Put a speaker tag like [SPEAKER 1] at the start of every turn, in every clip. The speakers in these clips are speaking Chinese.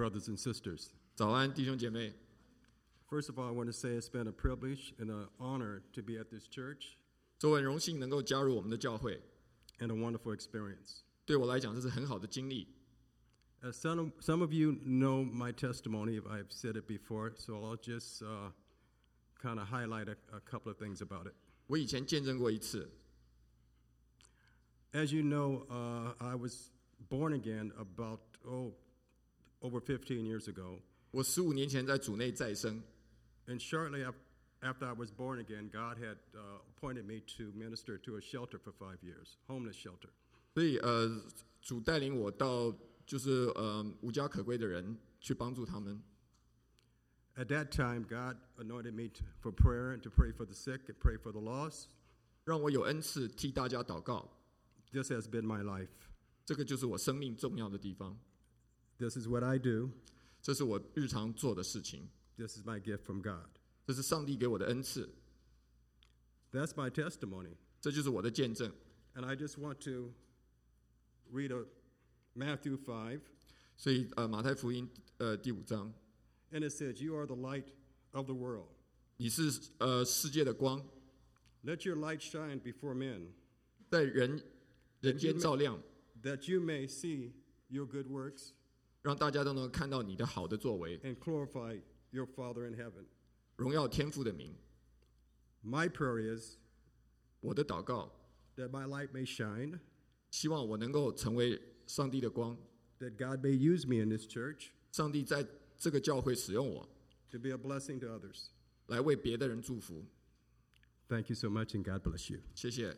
[SPEAKER 1] brothers and sisters.
[SPEAKER 2] 早安，弟兄姐妹。
[SPEAKER 1] First of all, I want to say it's been a privilege and an honor to be at this church
[SPEAKER 2] 作为荣幸能够加入我们的教会，
[SPEAKER 1] and a wonderful experience.
[SPEAKER 2] 对我来讲这是很好的经历。
[SPEAKER 1] As some of you know my testimony, I've said it before, so I'll just kind of highlight a couple of things about it.
[SPEAKER 2] 我以前见证过一次。
[SPEAKER 1] As you know, I was born again about over 15 years ago.
[SPEAKER 2] 我15年前在主内再生，
[SPEAKER 1] And shortly after I was born again, God had appointed me to minister to a shelter for 5 years, homeless shelter.
[SPEAKER 2] 所以主带领我到就是无家可归的人去帮助他们。
[SPEAKER 1] At that time, God anointed me for prayer and to pray for the sick and pray for the lost.
[SPEAKER 2] 让我有恩赐替大家祷告。
[SPEAKER 1] This has been my life.
[SPEAKER 2] 这个就是我生命重要的地方。
[SPEAKER 1] This is what I do.
[SPEAKER 2] 这是我日常做的事情。
[SPEAKER 1] This is my gift from God.
[SPEAKER 2] 这是上帝给我的恩赐。
[SPEAKER 1] That's my testimony.
[SPEAKER 2] 这就是我的见证。
[SPEAKER 1] And I just want to read Matthew 5.
[SPEAKER 2] 所以马太福音第5章，
[SPEAKER 1] And it says, You are the light of the world.
[SPEAKER 2] 你是世界的光，
[SPEAKER 1] Let your light shine before men,
[SPEAKER 2] 在人间照亮，
[SPEAKER 1] that you may see your good works
[SPEAKER 2] 让大家都能看到你的好的作为，
[SPEAKER 1] and glorify your Father in heaven.
[SPEAKER 2] 荣耀天父的名。
[SPEAKER 1] My prayer is
[SPEAKER 2] 我的祷告，
[SPEAKER 1] that my light may shine,
[SPEAKER 2] 希望我能够成为上帝的光，
[SPEAKER 1] that God may use me in this church
[SPEAKER 2] 上帝在这个教会使用我，
[SPEAKER 1] to be a blessing to others.
[SPEAKER 2] 来为别的人祝福。
[SPEAKER 1] Thank you so much, and God bless you.
[SPEAKER 2] 谢谢。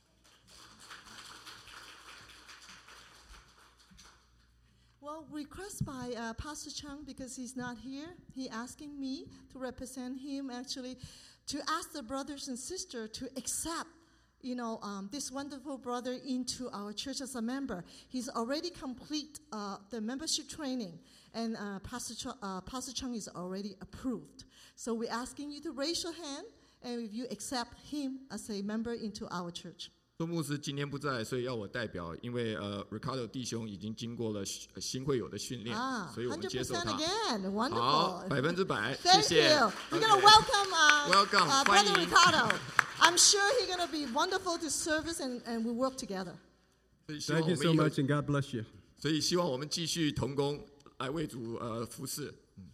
[SPEAKER 3] Well, request by Pastor Chung, because he's not here. He asking me to represent him, actually, to ask the brothers and sisters to accept, this wonderful brother into our church as a member. He's already complete the membership training, and Pastor Chung is already approved. So we're asking you to raise your hand, and if you accept him as a member into our church.
[SPEAKER 2] 周牧师今天不在，所以要我代表，因为Ricardo 弟兄已经经过了新会友的训练，所以我们接受他。
[SPEAKER 3] again. Wonderful.
[SPEAKER 2] 好，100%， 谢
[SPEAKER 3] Thank
[SPEAKER 2] 谢。
[SPEAKER 3] you. We're going to welcome,
[SPEAKER 2] Welcome.
[SPEAKER 3] Brother
[SPEAKER 2] 欢迎。
[SPEAKER 3] Ricardo. I'm sure he's going to be wonderful to service, and we work together.
[SPEAKER 2] 所以希望
[SPEAKER 1] Thank you
[SPEAKER 2] 我
[SPEAKER 1] so
[SPEAKER 2] 们
[SPEAKER 1] much, and God bless you.
[SPEAKER 2] 所以希望我们继续同工来为主服侍。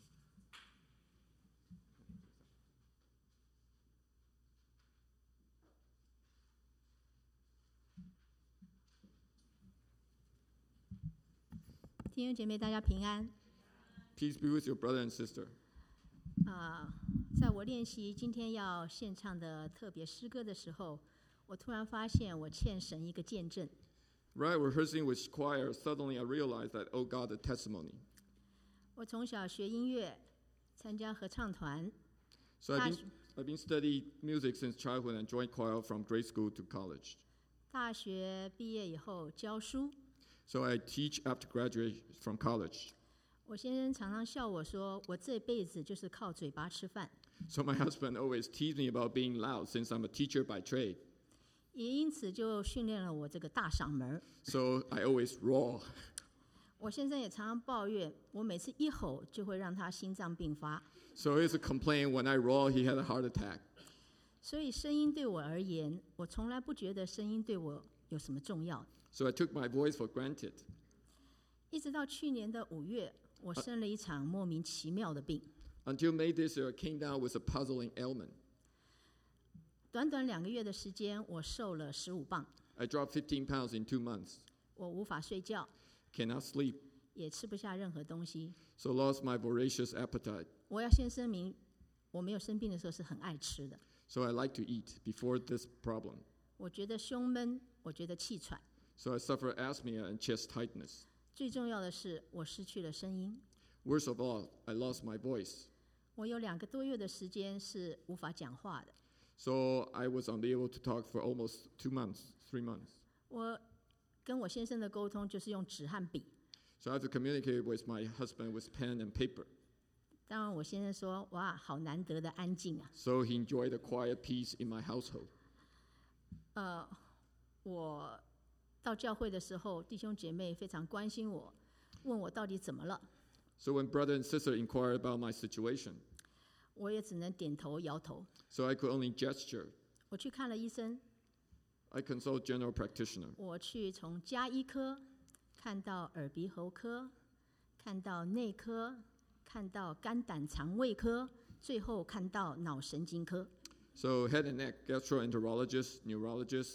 [SPEAKER 4] 弟兄姐妹，大家平安。
[SPEAKER 2] Peace be with your brother and sister.
[SPEAKER 4] 在我练习今天要献唱的特别诗歌的时候，我突然发现我欠神一个见证。
[SPEAKER 2] Right, rehearsing with choir, suddenly I realized that, oh God, the testimony.
[SPEAKER 4] 我从小学音乐，参加合唱团，
[SPEAKER 2] So I've been studying music since childhood and joined choir from grade school to college.
[SPEAKER 4] 大学毕业以后教书。
[SPEAKER 2] So I teach after graduate from college.
[SPEAKER 4] 我先生常常笑我说，我这辈子就是靠嘴巴吃饭。
[SPEAKER 2] So my husband always teased me about being loud since I'm a teacher by trade.
[SPEAKER 4] 也因此就训练了我这个大嗓门。
[SPEAKER 2] So I always roar.
[SPEAKER 4] 我先生也常常抱怨，我每次一吼就会让他心脏病发。
[SPEAKER 2] So he used to complain when I roar, he had a heart attack.
[SPEAKER 4] 所以声音对我而言，我从来不觉得声音对我有什么重要。
[SPEAKER 2] So I took my voice for granted.
[SPEAKER 4] 一直到去年的5月，我生了一场莫名其妙的病。
[SPEAKER 2] Until May this year, I came down with a puzzling ailment.
[SPEAKER 4] 短短2个月的时间，我瘦了15磅。
[SPEAKER 2] I dropped 15 pounds in 2 months.
[SPEAKER 4] 我无法睡觉，
[SPEAKER 2] Cannot sleep.
[SPEAKER 4] 也吃不下任何东西。
[SPEAKER 2] So lost my voracious appetite.
[SPEAKER 4] 我要先声明，我没有生病的时候是很爱吃的。
[SPEAKER 2] So I like to eat before this problem.
[SPEAKER 4] 我觉得胸闷，我觉得气喘。
[SPEAKER 2] So I suffer asthma and chest tightness.
[SPEAKER 4] 最重要的是，我失去了声音。
[SPEAKER 2] Worst of all, I lost my voice.
[SPEAKER 4] 我有2个多月的时间是无法讲话的。
[SPEAKER 2] So I was unable to talk for almost 2 months, 3 months.
[SPEAKER 4] 我跟我先生的沟通就是用纸和笔。
[SPEAKER 2] So I have to communicate with my husband with pen and paper.
[SPEAKER 4] 当然，我先生说：“哇，好难得的安静啊。”
[SPEAKER 2] So he enjoyed a quiet peace in my household.
[SPEAKER 4] 我到教会的时候，弟兄姐妹非常关心我，问我到底怎么了。
[SPEAKER 2] So when brother and sister inquired about my situation,
[SPEAKER 4] 我也只能点头摇头。
[SPEAKER 2] so I could only gesture.
[SPEAKER 4] 我去看了医生，
[SPEAKER 2] I consult general practitioner.
[SPEAKER 4] 我去从家医科看到耳鼻喉科，看到内科，看到肝胆肠胃科，最后看到脑神经科。
[SPEAKER 2] So head and neck, gastroenterologist, neurologist,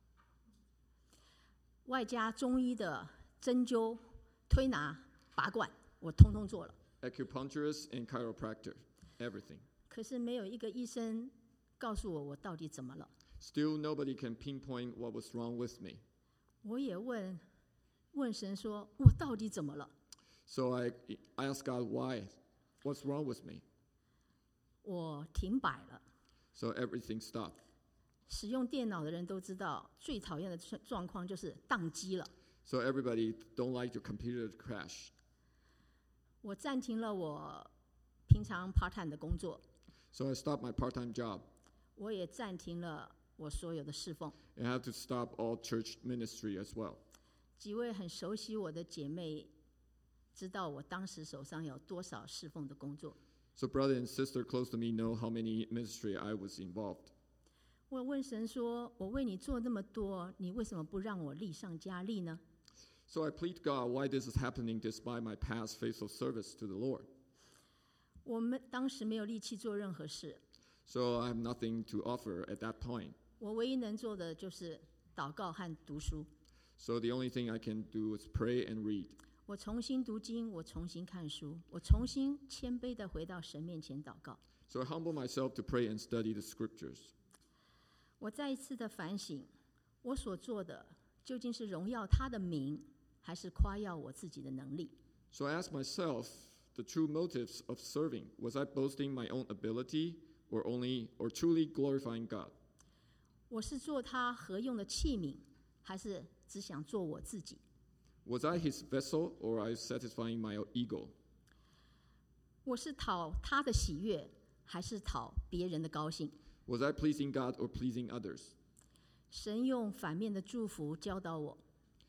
[SPEAKER 4] 外加中医的针灸、推拿、拔罐，我通通做了。
[SPEAKER 2] acupuncturist, and chiropractor, everything.
[SPEAKER 4] 可是没有一个医生告诉我到底怎么了。
[SPEAKER 2] Still, nobody can pinpoint what was wrong with me.
[SPEAKER 4] 我也问神说，我到底怎么了？
[SPEAKER 2] So I asked God why, what's wrong with me?
[SPEAKER 4] 我停摆了。
[SPEAKER 2] So everything stopped.
[SPEAKER 4] 使用电脑的人都知道，最讨厌的状况就是宕机了。
[SPEAKER 2] So everybody don't like your computer to crash.
[SPEAKER 4] 我暂停了我平常 part time 的工作，
[SPEAKER 2] So I stopped my part-time job.
[SPEAKER 4] 我也暂停了我所有的侍奉。
[SPEAKER 2] And I had to stop all church ministry as well.
[SPEAKER 4] 几位很熟悉我的姐妹知道我当时手上有多少侍奉的工作。
[SPEAKER 2] So brother and sister close to me know how many ministry I was involved.
[SPEAKER 4] 我问神说，我为你做那么多，你为什么不让我力上加力呢？
[SPEAKER 2] So I plead God why this is happening despite my past faithful service to the Lord.
[SPEAKER 4] 我们当时没有力气做任何事，
[SPEAKER 2] So I have nothing to offer at that point.
[SPEAKER 4] 我唯一能做的就是祷告和读书。
[SPEAKER 2] So the only thing I can do is pray and read.
[SPEAKER 4] 我重新读经，我重新看书，我重新谦卑地回到神面前祷告。
[SPEAKER 2] So I humble myself to pray and study the scriptures.
[SPEAKER 4] 我再一次的反省，我所做的究竟是荣耀他的名，还是夸耀我自己的能力？
[SPEAKER 2] So I ask myself the true motives of serving. Was I boasting my own ability or truly glorifying God?
[SPEAKER 4] 我是做他合用的器皿，还是只想做我自己？
[SPEAKER 2] Was I his vessel or I satisfying my ego?
[SPEAKER 4] 我是讨他的喜悦，还是讨别人的高兴？
[SPEAKER 2] Was I pleasing God or pleasing others?
[SPEAKER 4] 神用反面的祝福教导我，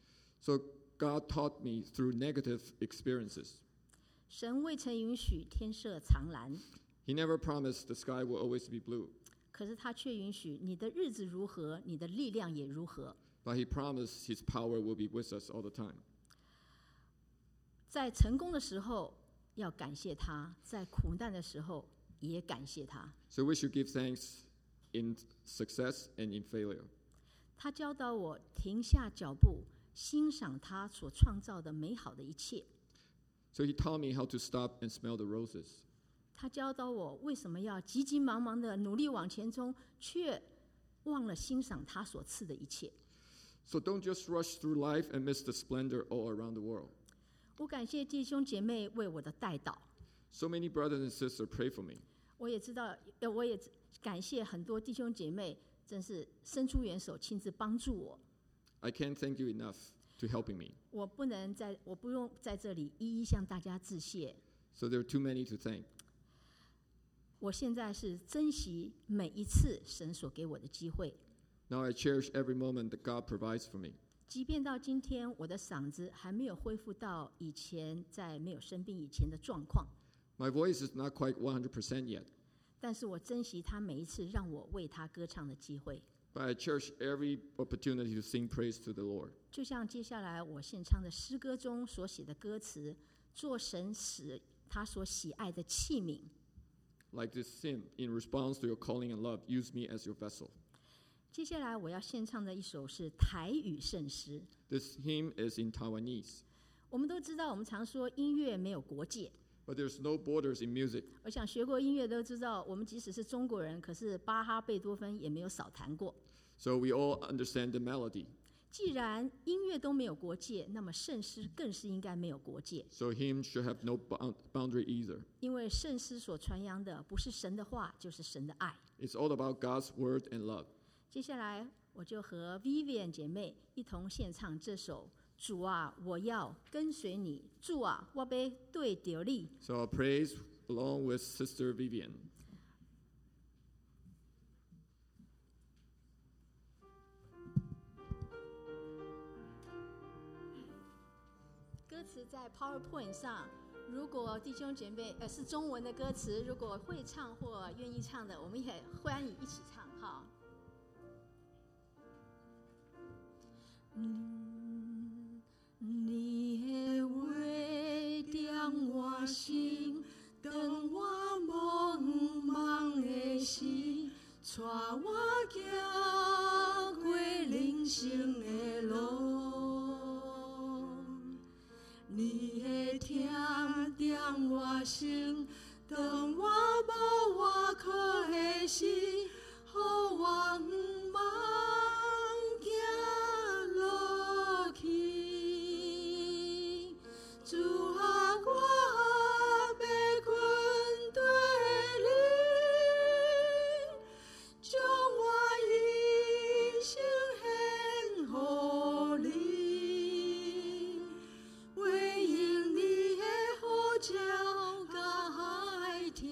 [SPEAKER 2] So God taught me through negative experiences.
[SPEAKER 4] 神未曾允许天色常蓝，
[SPEAKER 2] He never promised the sky will always be blue,
[SPEAKER 4] 可是他却允许你的日子如何，你的力量也如何。
[SPEAKER 2] but he promised his power will be with us all the time.
[SPEAKER 4] 在成功的时候要感谢他，在苦难的时候也感谢他。
[SPEAKER 2] So we should give thanks in success and in failure.
[SPEAKER 4] 他教导我停下脚步，欣赏他所创造的美好的一切。
[SPEAKER 2] So he taught me how to stop and smell the roses.
[SPEAKER 4] 他教导我为什么要急急忙忙的努力往前冲，却忘了欣赏他所赐的一切。
[SPEAKER 2] So don't just rush through life and miss the splendor all around the world.
[SPEAKER 4] 我感谢弟兄姐妹为我的代祷，
[SPEAKER 2] So many brothers and sisters pray for me.
[SPEAKER 4] 我也感谢很多弟兄姐妹，真是伸出援手，亲自帮助我。
[SPEAKER 2] I can't thank you enough to helping me.
[SPEAKER 4] 我不用在这里一一向大家致谢。
[SPEAKER 2] So there are too many to thank.
[SPEAKER 4] 我现在是珍惜每一次神所给我的机会，
[SPEAKER 2] Now I cherish every moment that God provides for me.
[SPEAKER 4] 即便到今天我的嗓子还没有恢复到以前在没有生病以前的状况，
[SPEAKER 2] My voice is not quite 100% yet,
[SPEAKER 4] 但是我珍惜他每一次让我为他歌唱的机会。
[SPEAKER 2] but I cherish every opportunity to sing praise to the Lord.
[SPEAKER 4] 就像接下来我献唱的诗歌中所写的歌词，做神使他所喜爱的器皿。
[SPEAKER 2] Like this hymn, in response to your calling and love, use me as your vessel.
[SPEAKER 4] 接下来我要献唱的一首是台语圣诗。
[SPEAKER 2] This hymn is in Taiwanese,
[SPEAKER 4] 我们都知道，我们常说音乐没有国界。
[SPEAKER 2] but there's no borders in music.
[SPEAKER 4] 我想学过音乐都知道，我们即使是中国人，可是巴哈、贝多芬也没有少弹过。
[SPEAKER 2] So we all understand the melody.
[SPEAKER 4] 既然音乐都没有国界，那么圣诗更是应该没有国界，
[SPEAKER 2] So hymns should have no boundary either.
[SPEAKER 4] 因为圣诗所传扬的不是神的话，就是神的爱。
[SPEAKER 2] It's all about God's word and love.
[SPEAKER 4] 接下来，我就和 Vivian 姐妹一同献唱这首《主啊，我要跟随你》。主啊，我要对着你。
[SPEAKER 2] So I'll praise along with Sister Vivian.
[SPEAKER 4] 歌词在 PowerPoint 上， 如果弟兄姐妹是中文的歌词，如果会唱或愿意唱的，我们也欢迎一起唱哈。你的话点我心，当我茫茫的心，带我行过人生的路。你的听点我心，当我无外靠的心，予我不茫行落去。主啊，我要跟对你，将我一生献给你，为因你的呼召甲爱听，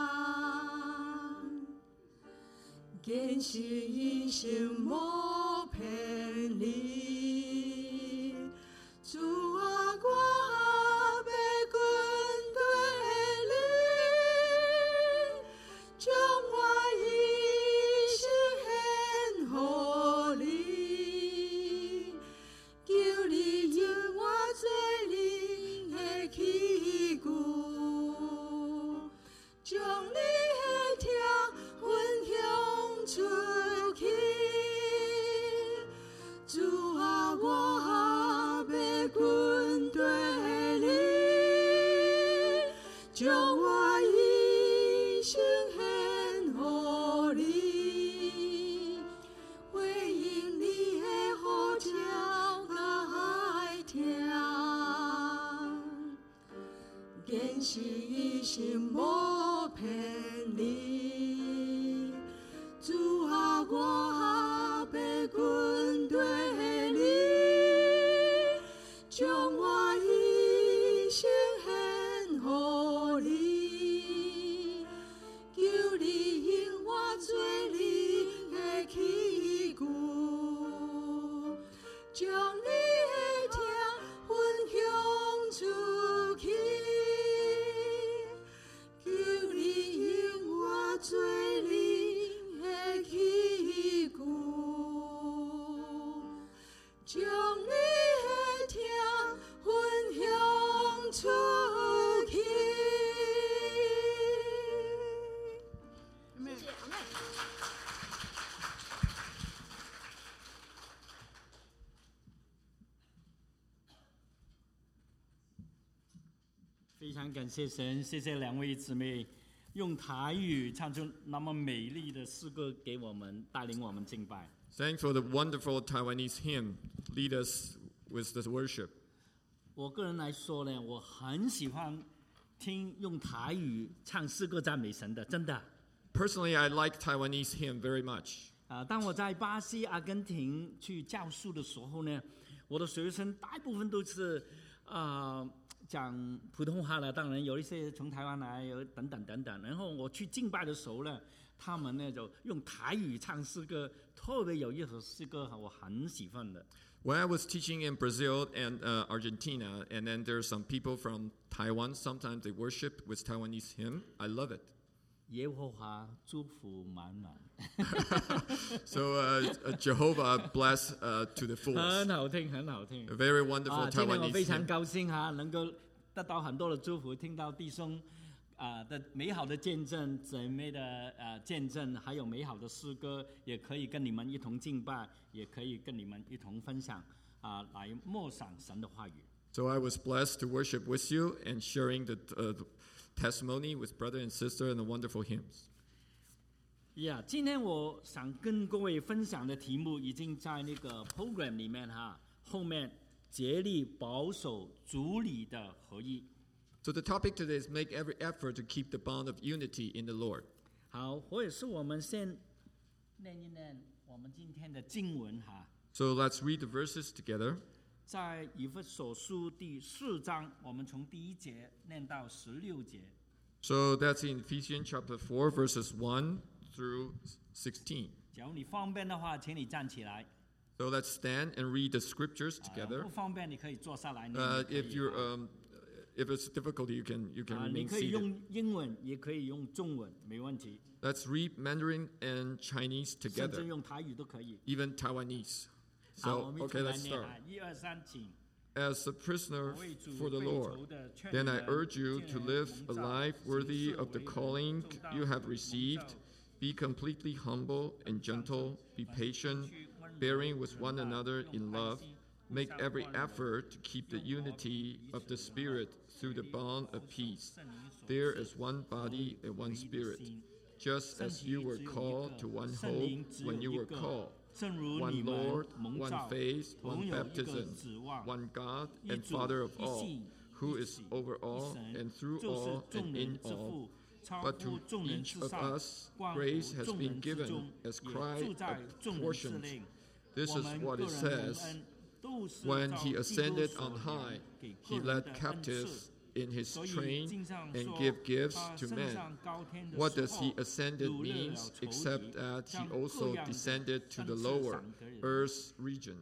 [SPEAKER 4] 坚持一生无骗你。主啊，我要跟对你，将我一生献给你，求你引我做你的器具，将你的听分享出去。主啊，我要跟对你，将我一生献给你，回应你的呼召甲爱听，坚持一生无骗你。主啊，我要跟对你，将我一生献给你，求你引我做你的器具，将你的听分享出去，求你引我做你的器具，将你的听分享出去。谢谢，阿妹。
[SPEAKER 5] 非常感谢神，谢谢两位姊妹用台语唱出那么美丽的诗歌给我们，带领我们敬拜。
[SPEAKER 2] Thanks for the wonderful Taiwanese hymn. Lead us with this worship.
[SPEAKER 5] 我个人来说呢，我很喜欢听用台语唱诗歌赞美神的，真的。
[SPEAKER 2] Personally, I like Taiwanese hymn very much.
[SPEAKER 5] 当我在巴西、阿根廷去教书的时候呢，我的学生大部分都是讲普通话的，当然有一些从台湾来，有等等等等。然后我去敬拜的时候呢，他们呢就用台语唱诗歌，特别有一首诗歌我很喜欢的。
[SPEAKER 2] When I was teaching in Brazil and Argentina, and then there's some people from Taiwan, sometimes they worship with Taiwanese hymn. I love it.
[SPEAKER 5] 耶和华祝福满满。
[SPEAKER 2] So Jehovah bless to the full.
[SPEAKER 5] 很好听，很好听。
[SPEAKER 2] A very wonderful
[SPEAKER 5] 今天我
[SPEAKER 2] Taiwanese
[SPEAKER 5] 非常
[SPEAKER 2] hymn.
[SPEAKER 5] 高兴能够得到很多的祝福，听到弟兄的美好的见证，姊妹的见证，还有美好的诗歌，也可以跟你们一同敬拜，也可以跟你们一同分享来默想神的话语。
[SPEAKER 2] So I was blessed to worship with you and sharing the testimony with brother and sister and the wonderful hymns.
[SPEAKER 5] 今天我想跟各位分享的题目已经在那个 program 里面后面竭力保守主里的合一。
[SPEAKER 2] So the topic today is make every effort to keep the bond of unity in the Lord.
[SPEAKER 5] 好，或者是我们先念一念我们今天的经文
[SPEAKER 2] So let's read the verses together.
[SPEAKER 5] 在以弗所书第4章，我们从第1节念到16节。
[SPEAKER 2] So that's in Ephesians chapter 4, verses 1 through 16.
[SPEAKER 5] 假如你方便的话，请你站起来。
[SPEAKER 2] So let's stand and read the scriptures together.
[SPEAKER 5] 不方便你可以坐下来念。
[SPEAKER 2] If you're if it's difficult, you can
[SPEAKER 5] 你
[SPEAKER 2] remain
[SPEAKER 5] 可以
[SPEAKER 2] seated.
[SPEAKER 5] 用英文，也可以用中文，没问题。
[SPEAKER 2] Let's read Mandarin and Chinese
[SPEAKER 5] 甚
[SPEAKER 2] together,
[SPEAKER 5] 至用台语都可以。
[SPEAKER 2] even Taiwanese.
[SPEAKER 5] 好，我
[SPEAKER 2] So,
[SPEAKER 5] 们一起
[SPEAKER 2] okay,
[SPEAKER 5] 来
[SPEAKER 2] let's
[SPEAKER 5] 念
[SPEAKER 2] start.
[SPEAKER 5] 啊！1、2、3，请。
[SPEAKER 2] As a prisoner
[SPEAKER 5] 我为主
[SPEAKER 2] for the
[SPEAKER 5] 被
[SPEAKER 2] Lord,
[SPEAKER 5] 囚的劝
[SPEAKER 2] then
[SPEAKER 5] 你
[SPEAKER 2] I
[SPEAKER 5] 们
[SPEAKER 2] urge you
[SPEAKER 5] 见
[SPEAKER 2] to
[SPEAKER 5] 人
[SPEAKER 2] live
[SPEAKER 5] 蒙
[SPEAKER 2] a
[SPEAKER 5] 召
[SPEAKER 2] life
[SPEAKER 5] 行
[SPEAKER 2] worthy
[SPEAKER 5] 事
[SPEAKER 2] of the
[SPEAKER 5] 为人
[SPEAKER 2] calling
[SPEAKER 5] 重大
[SPEAKER 2] you have
[SPEAKER 5] 蒙
[SPEAKER 2] received.
[SPEAKER 5] 召
[SPEAKER 2] Be completely humble and gentle. Be patient, bearing with one another in love. Make every effort to keep the unity of the Spirit through the bond of peace. There is one body and one Spirit, just as you were called to one hope when you were called.
[SPEAKER 5] 正如你
[SPEAKER 2] One
[SPEAKER 5] 们
[SPEAKER 2] Lord,
[SPEAKER 5] 蒙
[SPEAKER 2] one
[SPEAKER 5] 召，
[SPEAKER 2] faith,
[SPEAKER 5] 同
[SPEAKER 2] one
[SPEAKER 5] 有一个
[SPEAKER 2] baptism,
[SPEAKER 5] 指望，
[SPEAKER 2] one God
[SPEAKER 5] 一
[SPEAKER 2] and
[SPEAKER 5] 主
[SPEAKER 2] Father of
[SPEAKER 5] 一
[SPEAKER 2] all,
[SPEAKER 5] 信
[SPEAKER 2] who
[SPEAKER 5] 一
[SPEAKER 2] is
[SPEAKER 5] 体
[SPEAKER 2] over
[SPEAKER 5] 一
[SPEAKER 2] all
[SPEAKER 5] 神
[SPEAKER 2] and through
[SPEAKER 5] 就是
[SPEAKER 2] all
[SPEAKER 5] 众
[SPEAKER 2] and
[SPEAKER 5] 人
[SPEAKER 2] in
[SPEAKER 5] 之
[SPEAKER 2] all.
[SPEAKER 5] 父，超
[SPEAKER 2] But
[SPEAKER 5] 乎
[SPEAKER 2] to
[SPEAKER 5] 众人
[SPEAKER 2] each
[SPEAKER 5] 之
[SPEAKER 2] of
[SPEAKER 5] 上，
[SPEAKER 2] us
[SPEAKER 5] 冠乎
[SPEAKER 2] grace has
[SPEAKER 5] 众
[SPEAKER 2] been
[SPEAKER 5] 人之
[SPEAKER 2] given
[SPEAKER 5] 中，
[SPEAKER 2] as
[SPEAKER 5] 也
[SPEAKER 2] Christ
[SPEAKER 5] 住在众人之
[SPEAKER 2] apportioned.
[SPEAKER 5] 内。
[SPEAKER 2] This
[SPEAKER 5] 我
[SPEAKER 2] is
[SPEAKER 5] 们
[SPEAKER 2] what
[SPEAKER 5] 个
[SPEAKER 2] it
[SPEAKER 5] 人蒙
[SPEAKER 2] says.
[SPEAKER 5] 恩，都是
[SPEAKER 2] When
[SPEAKER 5] 照
[SPEAKER 2] he
[SPEAKER 5] 基督
[SPEAKER 2] ascended
[SPEAKER 5] 所
[SPEAKER 2] on
[SPEAKER 5] 量
[SPEAKER 2] high,
[SPEAKER 5] 给
[SPEAKER 2] he
[SPEAKER 5] 个人
[SPEAKER 2] led
[SPEAKER 5] 的恩赐。
[SPEAKER 2] captives in his
[SPEAKER 5] 所以
[SPEAKER 2] train
[SPEAKER 5] 经上
[SPEAKER 2] and
[SPEAKER 5] 说
[SPEAKER 2] give gifts
[SPEAKER 5] 他
[SPEAKER 2] to
[SPEAKER 5] 升
[SPEAKER 2] men.
[SPEAKER 5] 上高天的
[SPEAKER 2] What
[SPEAKER 5] 时
[SPEAKER 2] does
[SPEAKER 5] 候
[SPEAKER 2] he ascended
[SPEAKER 5] 掳掠了
[SPEAKER 2] means
[SPEAKER 5] 仇敌，
[SPEAKER 2] except that he
[SPEAKER 5] 将各
[SPEAKER 2] also
[SPEAKER 5] 样的
[SPEAKER 2] descended to
[SPEAKER 5] 恩
[SPEAKER 2] the
[SPEAKER 5] 赐
[SPEAKER 2] lower
[SPEAKER 5] 赏给人。
[SPEAKER 2] earth's region?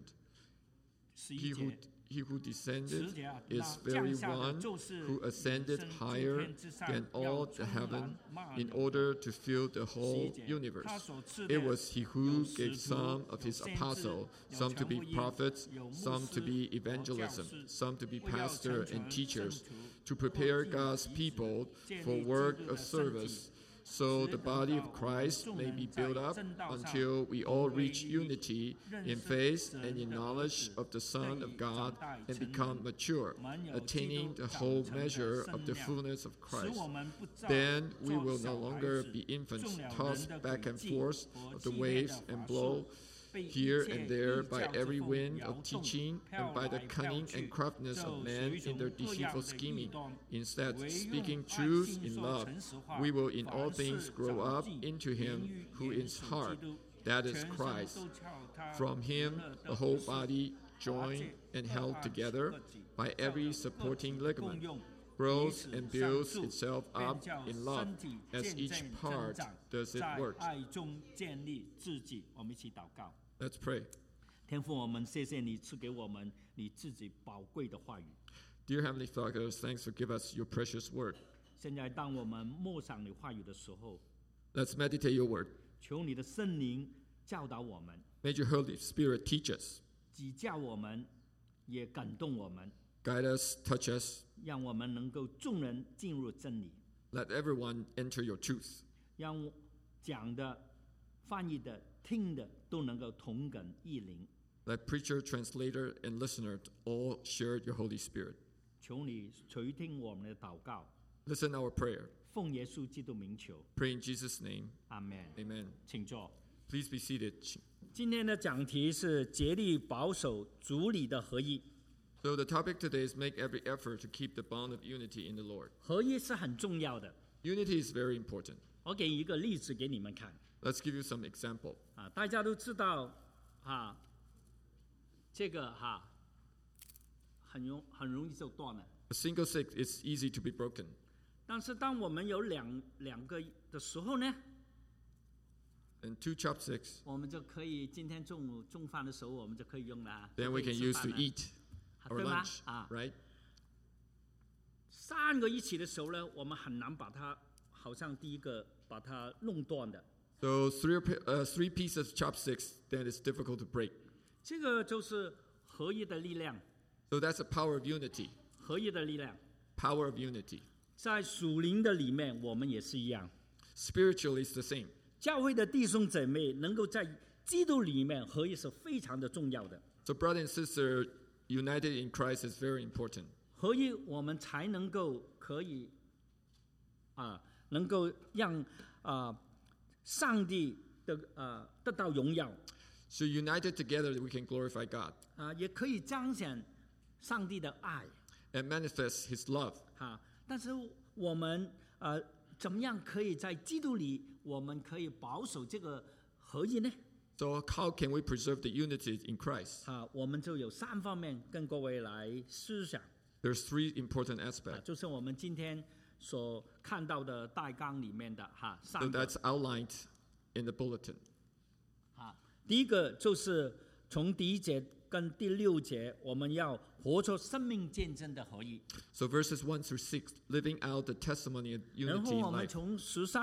[SPEAKER 5] 11
[SPEAKER 2] He who
[SPEAKER 5] 节
[SPEAKER 2] he who
[SPEAKER 5] 10
[SPEAKER 2] descended
[SPEAKER 5] 节啊，
[SPEAKER 2] is
[SPEAKER 5] 那
[SPEAKER 2] very
[SPEAKER 5] 降下的
[SPEAKER 2] one
[SPEAKER 5] 就是
[SPEAKER 2] who ascended
[SPEAKER 5] 升诸
[SPEAKER 2] higher
[SPEAKER 5] 天之上，
[SPEAKER 2] than
[SPEAKER 5] 要
[SPEAKER 2] all the
[SPEAKER 5] 充
[SPEAKER 2] heaven
[SPEAKER 5] 满万
[SPEAKER 2] in
[SPEAKER 5] 有的
[SPEAKER 2] order to fill the whole
[SPEAKER 5] 11节
[SPEAKER 2] universe.
[SPEAKER 5] 他所赐的
[SPEAKER 2] It was he who
[SPEAKER 5] 有
[SPEAKER 2] gave
[SPEAKER 5] 使徒
[SPEAKER 2] some of
[SPEAKER 5] 有
[SPEAKER 2] his
[SPEAKER 5] 先知
[SPEAKER 2] apostles,
[SPEAKER 5] 有
[SPEAKER 2] some to
[SPEAKER 5] 传
[SPEAKER 2] be
[SPEAKER 5] 福音
[SPEAKER 2] prophets,
[SPEAKER 5] 有牧
[SPEAKER 2] some to
[SPEAKER 5] 师
[SPEAKER 2] be
[SPEAKER 5] 有教
[SPEAKER 2] evangelism,
[SPEAKER 5] 士
[SPEAKER 2] some to be
[SPEAKER 5] 为要
[SPEAKER 2] pastor
[SPEAKER 5] 成
[SPEAKER 2] and
[SPEAKER 5] 全
[SPEAKER 2] teachers,
[SPEAKER 5] 圣徒
[SPEAKER 2] to prepare
[SPEAKER 5] 进
[SPEAKER 2] God's
[SPEAKER 5] 彼此
[SPEAKER 2] people
[SPEAKER 5] 建
[SPEAKER 2] for
[SPEAKER 5] 立基
[SPEAKER 2] work
[SPEAKER 5] 督
[SPEAKER 2] of
[SPEAKER 5] 的身体
[SPEAKER 2] service, so the body of Christ may be built up until we all reach unity in faith and in knowledge of the Son of God and become mature, attaining the whole measure of the fullness of
[SPEAKER 5] 使
[SPEAKER 2] Christ.
[SPEAKER 5] 我们不再
[SPEAKER 2] Then we
[SPEAKER 5] 做
[SPEAKER 2] will
[SPEAKER 5] 小
[SPEAKER 2] no
[SPEAKER 5] 孩
[SPEAKER 2] longer
[SPEAKER 5] 子
[SPEAKER 2] be infants,
[SPEAKER 5] 众了人
[SPEAKER 2] tossed
[SPEAKER 5] 的
[SPEAKER 2] back
[SPEAKER 5] 诡
[SPEAKER 2] and
[SPEAKER 5] 计
[SPEAKER 2] forth
[SPEAKER 5] 和
[SPEAKER 2] of the
[SPEAKER 5] 激烈的
[SPEAKER 2] waves and
[SPEAKER 5] 法
[SPEAKER 2] blow
[SPEAKER 5] 术，被一
[SPEAKER 2] here
[SPEAKER 5] 切
[SPEAKER 2] and there
[SPEAKER 5] 异
[SPEAKER 2] by
[SPEAKER 5] 教之
[SPEAKER 2] every
[SPEAKER 5] 风
[SPEAKER 2] wind
[SPEAKER 5] 摇
[SPEAKER 2] of
[SPEAKER 5] 动
[SPEAKER 2] teaching
[SPEAKER 5] 飘
[SPEAKER 2] and by the
[SPEAKER 5] 来飘
[SPEAKER 2] cunning
[SPEAKER 5] 去
[SPEAKER 2] and craftiness
[SPEAKER 5] 就
[SPEAKER 2] of
[SPEAKER 5] 随
[SPEAKER 2] men
[SPEAKER 5] 从
[SPEAKER 2] in their
[SPEAKER 5] 各样
[SPEAKER 2] deceitful
[SPEAKER 5] 的异
[SPEAKER 2] scheming.
[SPEAKER 5] 端
[SPEAKER 2] Instead,
[SPEAKER 5] 唯
[SPEAKER 2] speaking
[SPEAKER 5] 用爱
[SPEAKER 2] truth
[SPEAKER 5] 心
[SPEAKER 2] in
[SPEAKER 5] 说
[SPEAKER 2] love,
[SPEAKER 5] 诚实话
[SPEAKER 2] we will in
[SPEAKER 5] 凡
[SPEAKER 2] all
[SPEAKER 5] 事
[SPEAKER 2] things grow
[SPEAKER 5] 长
[SPEAKER 2] up
[SPEAKER 5] 进
[SPEAKER 2] into
[SPEAKER 5] 言
[SPEAKER 2] him
[SPEAKER 5] 语
[SPEAKER 2] who
[SPEAKER 5] 严
[SPEAKER 2] is
[SPEAKER 5] 属
[SPEAKER 2] heart,
[SPEAKER 5] 基督
[SPEAKER 2] that is
[SPEAKER 5] 全身
[SPEAKER 2] Christ.
[SPEAKER 5] 都靠他
[SPEAKER 2] From
[SPEAKER 5] 和
[SPEAKER 2] him,
[SPEAKER 5] 乐
[SPEAKER 2] the
[SPEAKER 5] 的
[SPEAKER 2] whole
[SPEAKER 5] 不是
[SPEAKER 2] body,
[SPEAKER 5] 拔
[SPEAKER 2] joined
[SPEAKER 5] 戒
[SPEAKER 2] and
[SPEAKER 5] 各
[SPEAKER 2] held
[SPEAKER 5] 按
[SPEAKER 2] together
[SPEAKER 5] 各己
[SPEAKER 2] by
[SPEAKER 5] 照着
[SPEAKER 2] every
[SPEAKER 5] 各
[SPEAKER 2] supporting
[SPEAKER 5] 己的功
[SPEAKER 2] ligament,
[SPEAKER 5] 用
[SPEAKER 2] grows
[SPEAKER 5] 彼此
[SPEAKER 2] and
[SPEAKER 5] 相
[SPEAKER 2] builds
[SPEAKER 5] 助
[SPEAKER 2] itself
[SPEAKER 5] 便
[SPEAKER 2] up
[SPEAKER 5] 叫
[SPEAKER 2] in love
[SPEAKER 5] 身体
[SPEAKER 2] as
[SPEAKER 5] 渐
[SPEAKER 2] each
[SPEAKER 5] 渐
[SPEAKER 2] part
[SPEAKER 5] 增长
[SPEAKER 2] does it
[SPEAKER 5] 在
[SPEAKER 2] work.
[SPEAKER 5] 爱中建立自己。我们一起祷告。
[SPEAKER 2] Let's pray.
[SPEAKER 5] 天父，我们谢谢你赐给我们你自己宝贵的话语。
[SPEAKER 2] Dear Heavenly Father, thanks for giving us your precious word.
[SPEAKER 5] 现在，当我们默想你话语的时候，
[SPEAKER 2] Let's meditate your word.
[SPEAKER 5] 求你的圣灵教导我们，
[SPEAKER 2] May your Holy Spirit teach us,
[SPEAKER 5] 指教我们，也感动我们，
[SPEAKER 2] guide us, touch us.
[SPEAKER 5] 让我们能够众人进入真理，
[SPEAKER 2] Let everyone enter your truth.
[SPEAKER 5] 让讲的、翻译的、听的都能够同感异灵。
[SPEAKER 2] Let preacher, translator, and listener all share your Holy Spirit.
[SPEAKER 5] 求你垂听我们的祷告，
[SPEAKER 2] Listen our prayer.
[SPEAKER 5] 奉耶稣基督名求，
[SPEAKER 2] Pray in Jesus' name.
[SPEAKER 5] 阿门。
[SPEAKER 2] Amen.
[SPEAKER 5] 请坐。
[SPEAKER 2] Please be seated.
[SPEAKER 5] 今天的讲题是竭力保守主里的合一。
[SPEAKER 2] So the topic today is make every effort to keep the bond of unity in the Lord.
[SPEAKER 5] 合一是很重要的。
[SPEAKER 2] Unity is very important.
[SPEAKER 5] 我给一个例子给你们看
[SPEAKER 2] Let's give you some example.
[SPEAKER 5] 啊，大家都知道啊，这个很容易就断了。
[SPEAKER 2] A single stick is easy to be broken.
[SPEAKER 5] 但是当我们有两个的时候呢，
[SPEAKER 2] And two chopsticks,
[SPEAKER 5] 我们就可以今天中午中饭的时候，我们就可以用了。
[SPEAKER 2] then
[SPEAKER 5] 就可
[SPEAKER 2] we
[SPEAKER 5] 以
[SPEAKER 2] can
[SPEAKER 5] 吃
[SPEAKER 2] use
[SPEAKER 5] 饭
[SPEAKER 2] to
[SPEAKER 5] 了
[SPEAKER 2] eat our
[SPEAKER 5] 对吗？
[SPEAKER 2] lunch, right?
[SPEAKER 5] 三个一起的时候呢，我们很难把它，好像第一个把它弄断的。
[SPEAKER 2] So three pieces of chopsticks, then it's difficult to break.
[SPEAKER 5] 这个就是合一的力量，
[SPEAKER 2] So that's the power of unity.
[SPEAKER 5] 合一的力量。
[SPEAKER 2] Power of unity.
[SPEAKER 5] 在属灵的里面，我们也是一样。
[SPEAKER 2] Spiritually, it's the same.
[SPEAKER 5] 教会的弟兄姐妹能够在基督里面合一是非常的重要的。
[SPEAKER 2] So brother and sister united in Christ is very important.
[SPEAKER 5] 合一，我们才能够可以能够让上帝的得到荣耀
[SPEAKER 2] So united together, we can glorify God
[SPEAKER 5] 也可以彰显上帝的爱
[SPEAKER 2] and manifest His love.
[SPEAKER 5] 但是我们怎么样可以在基督里，我们可以保守这个合一呢？
[SPEAKER 2] So how can we preserve the unity in Christ?
[SPEAKER 5] 我们就有3方面跟各位来思想
[SPEAKER 2] There's three important aspects.
[SPEAKER 5] 就是我们今天所看到的大纲里面的
[SPEAKER 2] So
[SPEAKER 5] 3个
[SPEAKER 2] that's outlined in the bulletin.
[SPEAKER 5] 第一个就是从第1节跟第6节，我们要活出生命见证的合一。
[SPEAKER 2] So verses 1 through 6, living out the testimony of
[SPEAKER 5] 然
[SPEAKER 2] unity
[SPEAKER 5] 后
[SPEAKER 2] in
[SPEAKER 5] 我们
[SPEAKER 2] life.
[SPEAKER 5] 从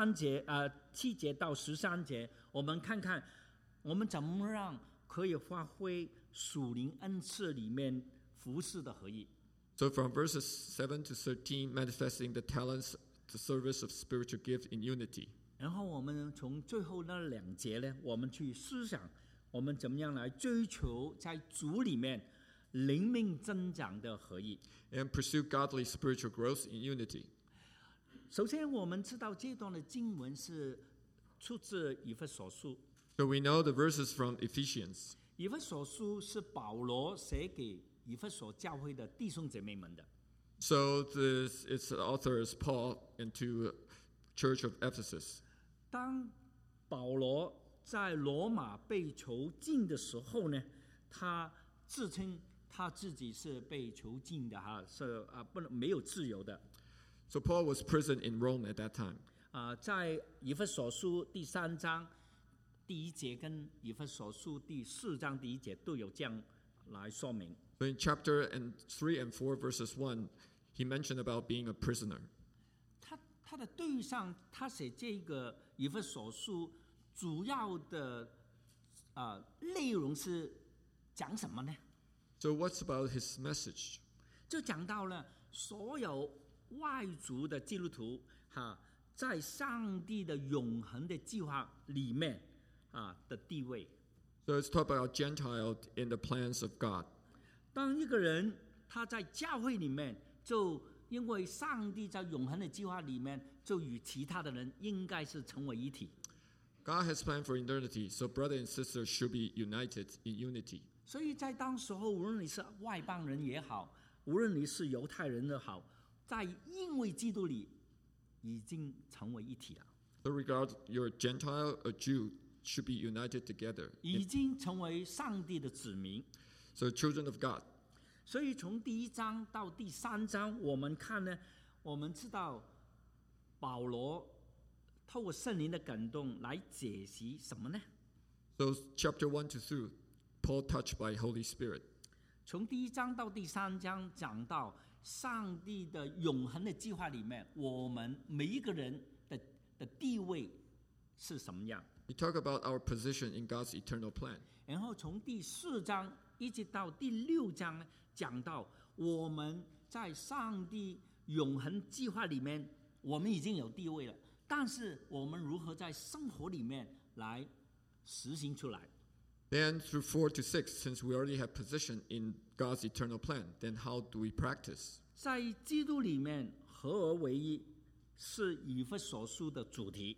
[SPEAKER 5] 7节到13节，我们看看我们怎么样可以发挥属灵恩赐里面服事的合一。
[SPEAKER 2] So from verses 7 to 13, manifesting the talents, the service of spiritual gift in unity.
[SPEAKER 5] 然后我们从最后那2节呢，我们去思想我们怎么样来追求在主里面灵命增长的合一。
[SPEAKER 2] And pursue godly spiritual growth in unity.
[SPEAKER 5] 首先，我们知道这段的经文是出自以弗所书。
[SPEAKER 2] So we know the verses from Ephesians.
[SPEAKER 5] 以弗所书是保罗写给以弗所教会的弟兄姐妹们的。
[SPEAKER 2] So its author is Paul and to Church of Ephesus.
[SPEAKER 5] 当保罗在罗马被囚禁的时候呢，他自称他自己是被囚禁的是不能没有自由的。
[SPEAKER 2] So Paul was imprisoned in Rome at that time.
[SPEAKER 5] 在以弗所书第3章第1节跟以弗所书第4章第1节都有这样来说明。
[SPEAKER 2] So in chapter 3 and 4, verses 1, he mentioned about being a prisoner.
[SPEAKER 5] 他的对象，他写这个以弗所书主要的内容是讲什么呢？
[SPEAKER 2] So what's about his message?
[SPEAKER 5] 就讲到了所有外族的基督徒在上帝的永恒的计划里面的地位。
[SPEAKER 2] So it's talk about Gentile in the plans of God.
[SPEAKER 5] 当一个人他在教会里面，就因为上帝在永恒的计划里面，就与其他的人应该是成为一体。
[SPEAKER 2] God has planned for eternity, so brother and sister should be united in unity.
[SPEAKER 5] 所以在当时候，无论你是外邦人也好，无论你是犹太人也好，在因为基督里已经成为一体了，
[SPEAKER 2] So regard you're a Gentile or Jew should be united together.
[SPEAKER 5] 已经成为上帝的子民。
[SPEAKER 2] So children of God.
[SPEAKER 5] 所以从第1章到第3章，我们看呢，我们知道保罗透过圣灵的感动来解析什么呢？
[SPEAKER 2] So chapter 1 to 2, Paul touched by Holy Spirit.
[SPEAKER 5] 从第1章到第3章讲到上帝的永恒的计划里面，我们每一个人的地位是什么样。
[SPEAKER 2] We talk about our position in God's eternal plan.
[SPEAKER 5] 然后从第4章一直到第6章呢，讲到我们在上帝永恒计划里面，我们已经有地位了，但是我们如何在生活里面来实行出来？
[SPEAKER 2] Then through 4 to 6, since we already have position in God's eternal plan, then how do we practice?
[SPEAKER 5] 在基督里面合而为一，是以弗所书的主题。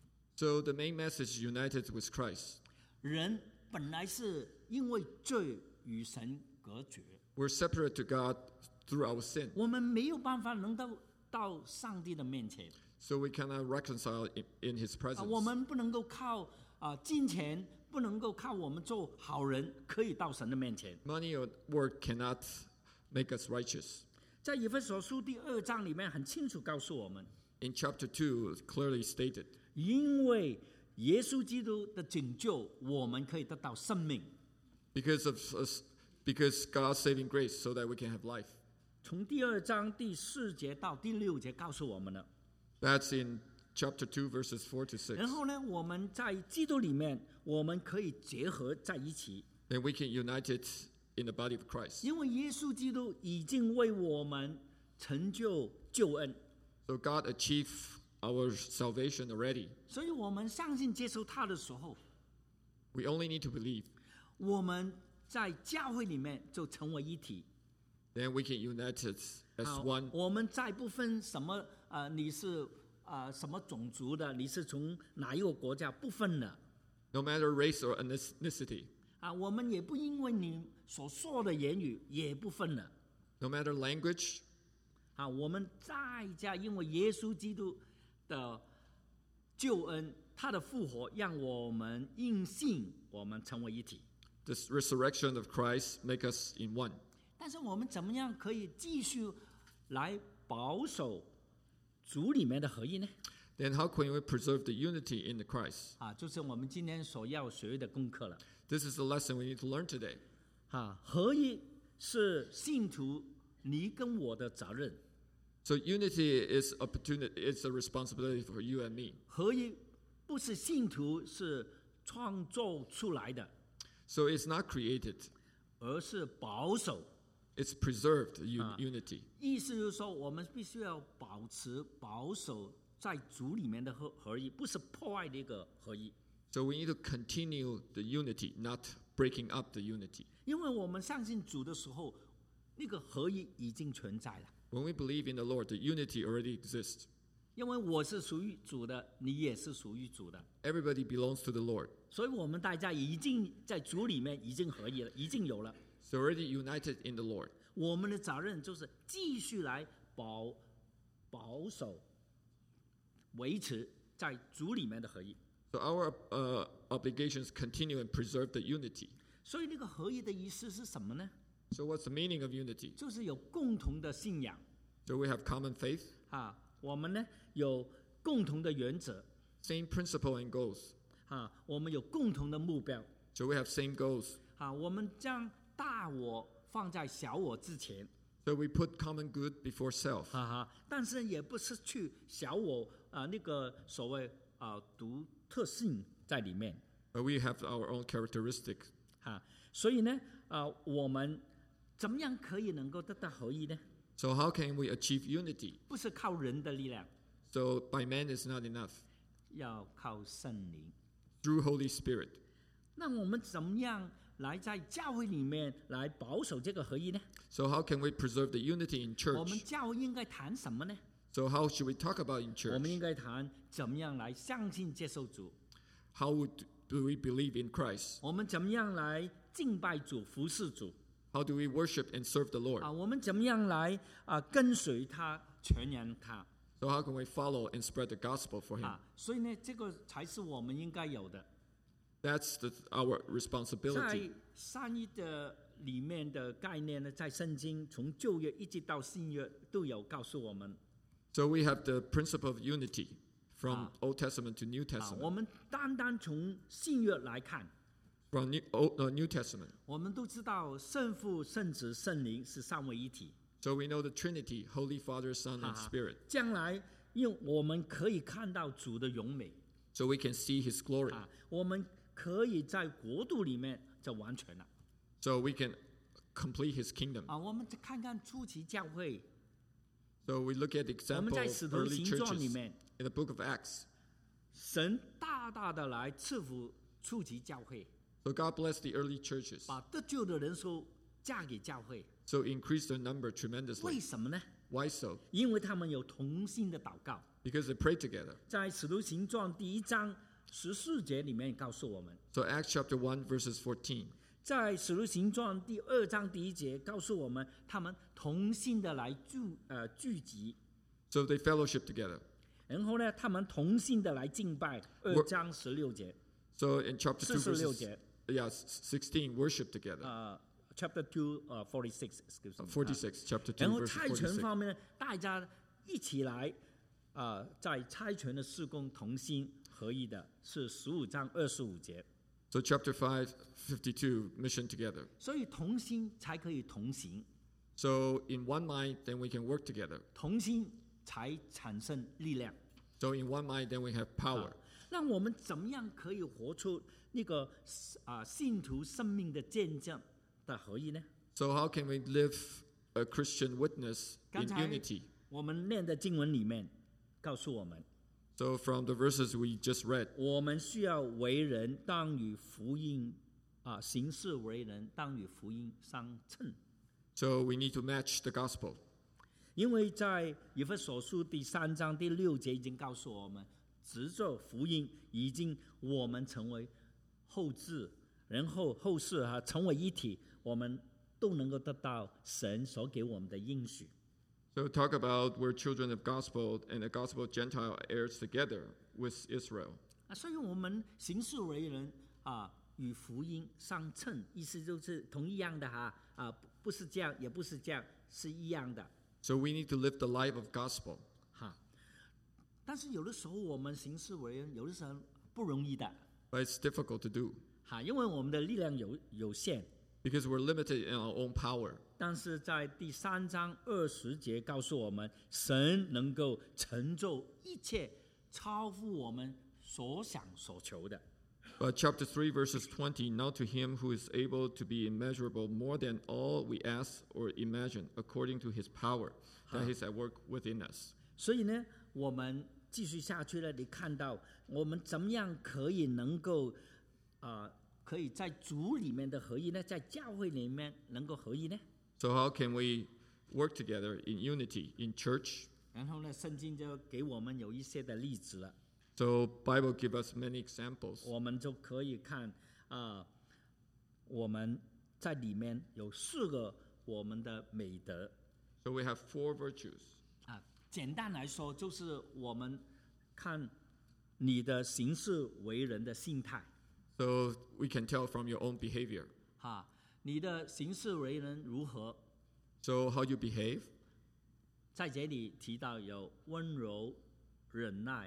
[SPEAKER 2] So the main message is united with Christ.
[SPEAKER 5] 人本来是因为罪与神隔绝，
[SPEAKER 2] We're separate to God through our sin.
[SPEAKER 5] 我们没有办法能到上帝的面前。
[SPEAKER 2] So we cannot reconcile in his presence.
[SPEAKER 5] 我们不能够靠金钱，不能够靠我们做好人，可以到神的面前。
[SPEAKER 2] Money or work cannot make us righteous.
[SPEAKER 5] 在以弗所书第2章里面很清楚告诉我们，
[SPEAKER 2] In chapter 2, it's clearly stated,
[SPEAKER 5] 因为耶稣基督的拯救，我们可以得到生命。
[SPEAKER 2] because God's saving grace, so that we can have life.
[SPEAKER 5] 从第2章第4节到第6节告诉我们了。
[SPEAKER 2] That's in chapter 2, verses 4 to 6.
[SPEAKER 5] 然后呢，我们在基督里面，我们可以结合在一起，
[SPEAKER 2] Then we can unite it in the body of Christ.
[SPEAKER 5] 因为耶稣基督已经为我们成就救恩，
[SPEAKER 2] So God achieved our salvation already.
[SPEAKER 5] 所以我们相信接受他的时候，
[SPEAKER 2] We only need to believe.
[SPEAKER 5] 我们在教会里面就成为一体。
[SPEAKER 2] Then we can unite it as
[SPEAKER 5] 好
[SPEAKER 2] one.
[SPEAKER 5] 我们再不分什么你是什么种族的，你是从哪一个国家，不分的。
[SPEAKER 2] No matter race or ethnicity.
[SPEAKER 5] 我们也不因为你所说的言语也不分了。
[SPEAKER 2] No matter language.
[SPEAKER 5] 我们在家因为耶稣基督的救恩，他的复活，让我们因信，我们成为一体。
[SPEAKER 2] This resurrection of Christ make us in one.
[SPEAKER 5] 但是我们怎么样可以继续来保守主里面的合一呢？
[SPEAKER 2] then how can we preserve the unity in the Christ?
[SPEAKER 5] 就是我们今天所要学的功课了。
[SPEAKER 2] This is the lesson we need to learn today.
[SPEAKER 5] 合一是信徒你跟我的责任。
[SPEAKER 2] So unity is it's a responsibility for you and me.
[SPEAKER 5] 合一不是信徒是创造出来的，
[SPEAKER 2] So it's not created,
[SPEAKER 5] 而是保守。
[SPEAKER 2] it's preserved unity.
[SPEAKER 5] 意思就是说，我们必须要保持保守在主里面的合一，不是破坏的一个合一。
[SPEAKER 2] So we need to continue the unity, not breaking up the unity.
[SPEAKER 5] 因为我们相信主的时候，那个合一已经存在了。
[SPEAKER 2] When we believe in the Lord, the unity already exists.
[SPEAKER 5] 因为我是属于主的，你也是属于主的，
[SPEAKER 2] Everybody belongs to the Lord.
[SPEAKER 5] 所以我们大家已经在主里面已经合一了，已经有了。
[SPEAKER 2] So already united in the Lord.
[SPEAKER 5] 我们的责任就是继续来保守、维持在主里面的合一。
[SPEAKER 2] So our obligations continue and preserve the unity.
[SPEAKER 5] 所以那个合一的意思是什么呢？
[SPEAKER 2] So what's the meaning of unity?
[SPEAKER 5] 就是有共同的信仰
[SPEAKER 2] So we have common faith,
[SPEAKER 5] 我们呢有共同的原则
[SPEAKER 2] same principle and goals.
[SPEAKER 5] 我们有共同的目标
[SPEAKER 2] So we have same goals.
[SPEAKER 5] 我们将大我放在小我之前
[SPEAKER 2] So we put common good before self.
[SPEAKER 5] 但是也不失去小我那个所谓独特性在里面
[SPEAKER 2] But we have our own characteristics.
[SPEAKER 5] 所以呢我们怎么样可以能够得到合一呢？
[SPEAKER 2] So how can we achieve unity?
[SPEAKER 5] 不是靠人的力量，
[SPEAKER 2] So by man is not enough.
[SPEAKER 5] 要靠圣灵。
[SPEAKER 2] Through Holy Spirit.
[SPEAKER 5] 那我们怎么样来在教会里面来保守这个合一呢？
[SPEAKER 2] So how can we preserve the unity in
[SPEAKER 5] 我们
[SPEAKER 2] church?
[SPEAKER 5] 教会应该谈什么呢？
[SPEAKER 2] So how should we talk about in
[SPEAKER 5] 我们
[SPEAKER 2] church?
[SPEAKER 5] 应该谈怎么样来相信接受主，
[SPEAKER 2] How do we believe in Christ?
[SPEAKER 5] 我们怎么样来敬拜主、服侍主
[SPEAKER 2] How do we worship and serve the Lord?
[SPEAKER 5] 我们怎么样来跟随他、传扬他
[SPEAKER 2] So how can we follow and spread the gospel for him?
[SPEAKER 5] 所以呢，这个才是我们应该有的。
[SPEAKER 2] That's our
[SPEAKER 5] 在
[SPEAKER 2] responsibility.
[SPEAKER 5] 三一的里面的概念呢，在圣经从旧约一直到新约都有告诉我们
[SPEAKER 2] So we have the principle of unity from Old Testament to New
[SPEAKER 5] 我
[SPEAKER 2] Testament.
[SPEAKER 5] 们单单从新约来看，
[SPEAKER 2] From New Testament.
[SPEAKER 5] 我们都知道圣父、圣子、圣灵是三位一体。
[SPEAKER 2] So we know the Trinity, Holy Father, Son, and Spirit.
[SPEAKER 5] 将来，因为我们可以看到主的荣美
[SPEAKER 2] So we can see His glory.
[SPEAKER 5] 我们可以在国度里面就完全了
[SPEAKER 2] So we can complete His kingdom.
[SPEAKER 5] 我们再看看初期教会，
[SPEAKER 2] So we look at the
[SPEAKER 5] 我们
[SPEAKER 2] example
[SPEAKER 5] 在
[SPEAKER 2] of
[SPEAKER 5] 使徒
[SPEAKER 2] early
[SPEAKER 5] 行传里
[SPEAKER 2] churches
[SPEAKER 5] 面，
[SPEAKER 2] in the book of Acts.
[SPEAKER 5] 神大大的来赐福初期教会，
[SPEAKER 2] So God bless the early churches.
[SPEAKER 5] 把得救的人数嫁给教会。
[SPEAKER 2] So increase their number
[SPEAKER 5] 为
[SPEAKER 2] tremendously.
[SPEAKER 5] 什么呢？
[SPEAKER 2] Why so?
[SPEAKER 5] 因为他们有同心的祷告。
[SPEAKER 2] Because they pray together.
[SPEAKER 5] 在使徒行传第1章14节里面告诉我们，
[SPEAKER 2] So Acts chapter 1 verses 14.
[SPEAKER 5] 在使徒行传第2章第1节告诉我们，他们同心的来聚集，
[SPEAKER 2] So they fellowship together.
[SPEAKER 5] 然后呢，他们同心的来敬拜。2章16节，
[SPEAKER 2] So in chapter 2
[SPEAKER 5] 46
[SPEAKER 2] verses
[SPEAKER 5] 节
[SPEAKER 2] 16 worship together.
[SPEAKER 5] chapter 2 46 excuse me
[SPEAKER 2] 46 chapter 2
[SPEAKER 5] 然后
[SPEAKER 2] verse
[SPEAKER 5] 差遣
[SPEAKER 2] 46.
[SPEAKER 5] 方面呢，大家一起来在差遣的事工同心合一的，是15章25节。
[SPEAKER 2] So chapter 5 52 mission together.
[SPEAKER 5] 所以同心才可以同行，
[SPEAKER 2] So in one mind then we can work together.
[SPEAKER 5] 同心才产生力量。
[SPEAKER 2] So in one mind then we have power.
[SPEAKER 5] 那我们怎么样可以活出那个信徒生命的见证的合一呢？
[SPEAKER 2] So how can we live a Christian witness
[SPEAKER 5] 刚
[SPEAKER 2] in
[SPEAKER 5] 才
[SPEAKER 2] unity?
[SPEAKER 5] 我们念的经文里面告诉我们，
[SPEAKER 2] So from the verses we just read,
[SPEAKER 5] 我们需要为人当与福音行事为人当与福音相称。
[SPEAKER 2] so we need to match the gospel.
[SPEAKER 5] 因为在以弗所书第3章第6节已经告诉我们，执着福音已经我们成为后嗣，然后后世成为一体，我们都能够得到神所给我们的应许。
[SPEAKER 2] So talk about we're children of gospel and the gospel of Gentile heirs together with Israel.
[SPEAKER 5] 所以我们行事为人与福音相称，意思就是同一样的不是这样，也不是这样，是一样的。
[SPEAKER 2] So we need to live the life of gospel.
[SPEAKER 5] 但是有的时候我们行事为人，有的时候不容易的，
[SPEAKER 2] But it's difficult to do
[SPEAKER 5] 因为我们的力量有限。
[SPEAKER 2] because we're limited in our own power.
[SPEAKER 5] 但是在第3章20节告诉我们，神能够成就一切，超乎我们所想所求的。
[SPEAKER 2] But chapter 3, verses 20, now to him who is able to be immeasurable more than all we ask or imagine, according to his power that is at work within us.
[SPEAKER 5] 所以呢，我们继续下去呢，你看到我们怎么样可以能够可以在主里面的合一呢？在教会里面能够合一呢？
[SPEAKER 2] So how can we work together in unity in church?
[SPEAKER 5] 然后呢，圣经就给我们有一些的例子了。
[SPEAKER 2] So Bible give us many examples.
[SPEAKER 5] 我们就可以看我们在里面有4个我们的美德
[SPEAKER 2] So we have 4 virtues.
[SPEAKER 5] 简单来说，就是我们看你的行事为人的心态
[SPEAKER 2] So we can tell from your own behavior.
[SPEAKER 5] 你的行事为人如何？
[SPEAKER 2] So how you behave?
[SPEAKER 5] 在这里提到有温柔、忍耐、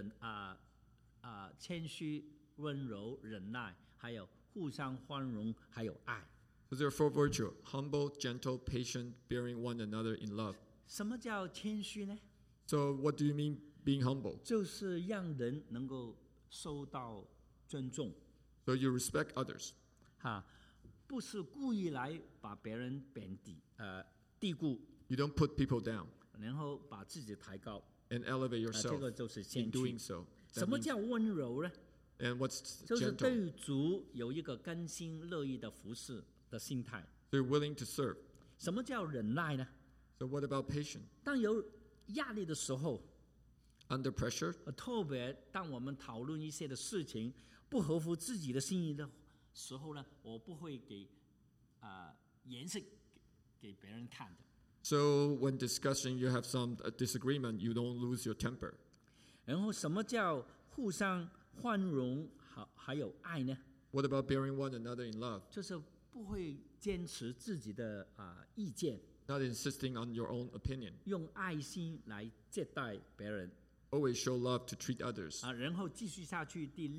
[SPEAKER 5] 谦虚、温柔、忍耐，还有互相宽容，还有爱。
[SPEAKER 2] So there are 4 virtues: humble, gentle, patient, bearing one another in love.
[SPEAKER 5] 什么叫谦虚呢？
[SPEAKER 2] So what do you mean being humble?
[SPEAKER 5] 就是让人能够受到尊重，
[SPEAKER 2] So you respect others.
[SPEAKER 5] 不是故意来把别人低估，
[SPEAKER 2] You don't put people down
[SPEAKER 5] 然后把自己抬高，
[SPEAKER 2] and elevate
[SPEAKER 5] 这
[SPEAKER 2] yourself
[SPEAKER 5] 个就是
[SPEAKER 2] in
[SPEAKER 5] 谦虚
[SPEAKER 2] doing。so.
[SPEAKER 5] 什
[SPEAKER 2] That
[SPEAKER 5] 么
[SPEAKER 2] means-
[SPEAKER 5] 叫温柔呢？
[SPEAKER 2] and what's
[SPEAKER 5] 就是对
[SPEAKER 2] gentle?
[SPEAKER 5] 于主有一个甘心乐意的服侍的心态。
[SPEAKER 2] They're willing to serve.
[SPEAKER 5] 什么叫忍耐呢？
[SPEAKER 2] So what about patient?
[SPEAKER 5] 当有压力的时候，
[SPEAKER 2] Under pressure,
[SPEAKER 5] 特别当我们讨论一些的事情不合乎自己的心意的时候呢，我不会给颜色给别人看的。
[SPEAKER 2] so when discussing you have some disagreement, you don't lose your temper.
[SPEAKER 5] 然后什么叫互相宽容还有爱呢？
[SPEAKER 2] What about bearing one another in love?
[SPEAKER 5] 就是不会坚持自己的意见，
[SPEAKER 2] Not insisting on your own opinion.
[SPEAKER 5] 用爱心来接待别人。
[SPEAKER 2] Always show love to treat others.
[SPEAKER 5] 然后继续下去第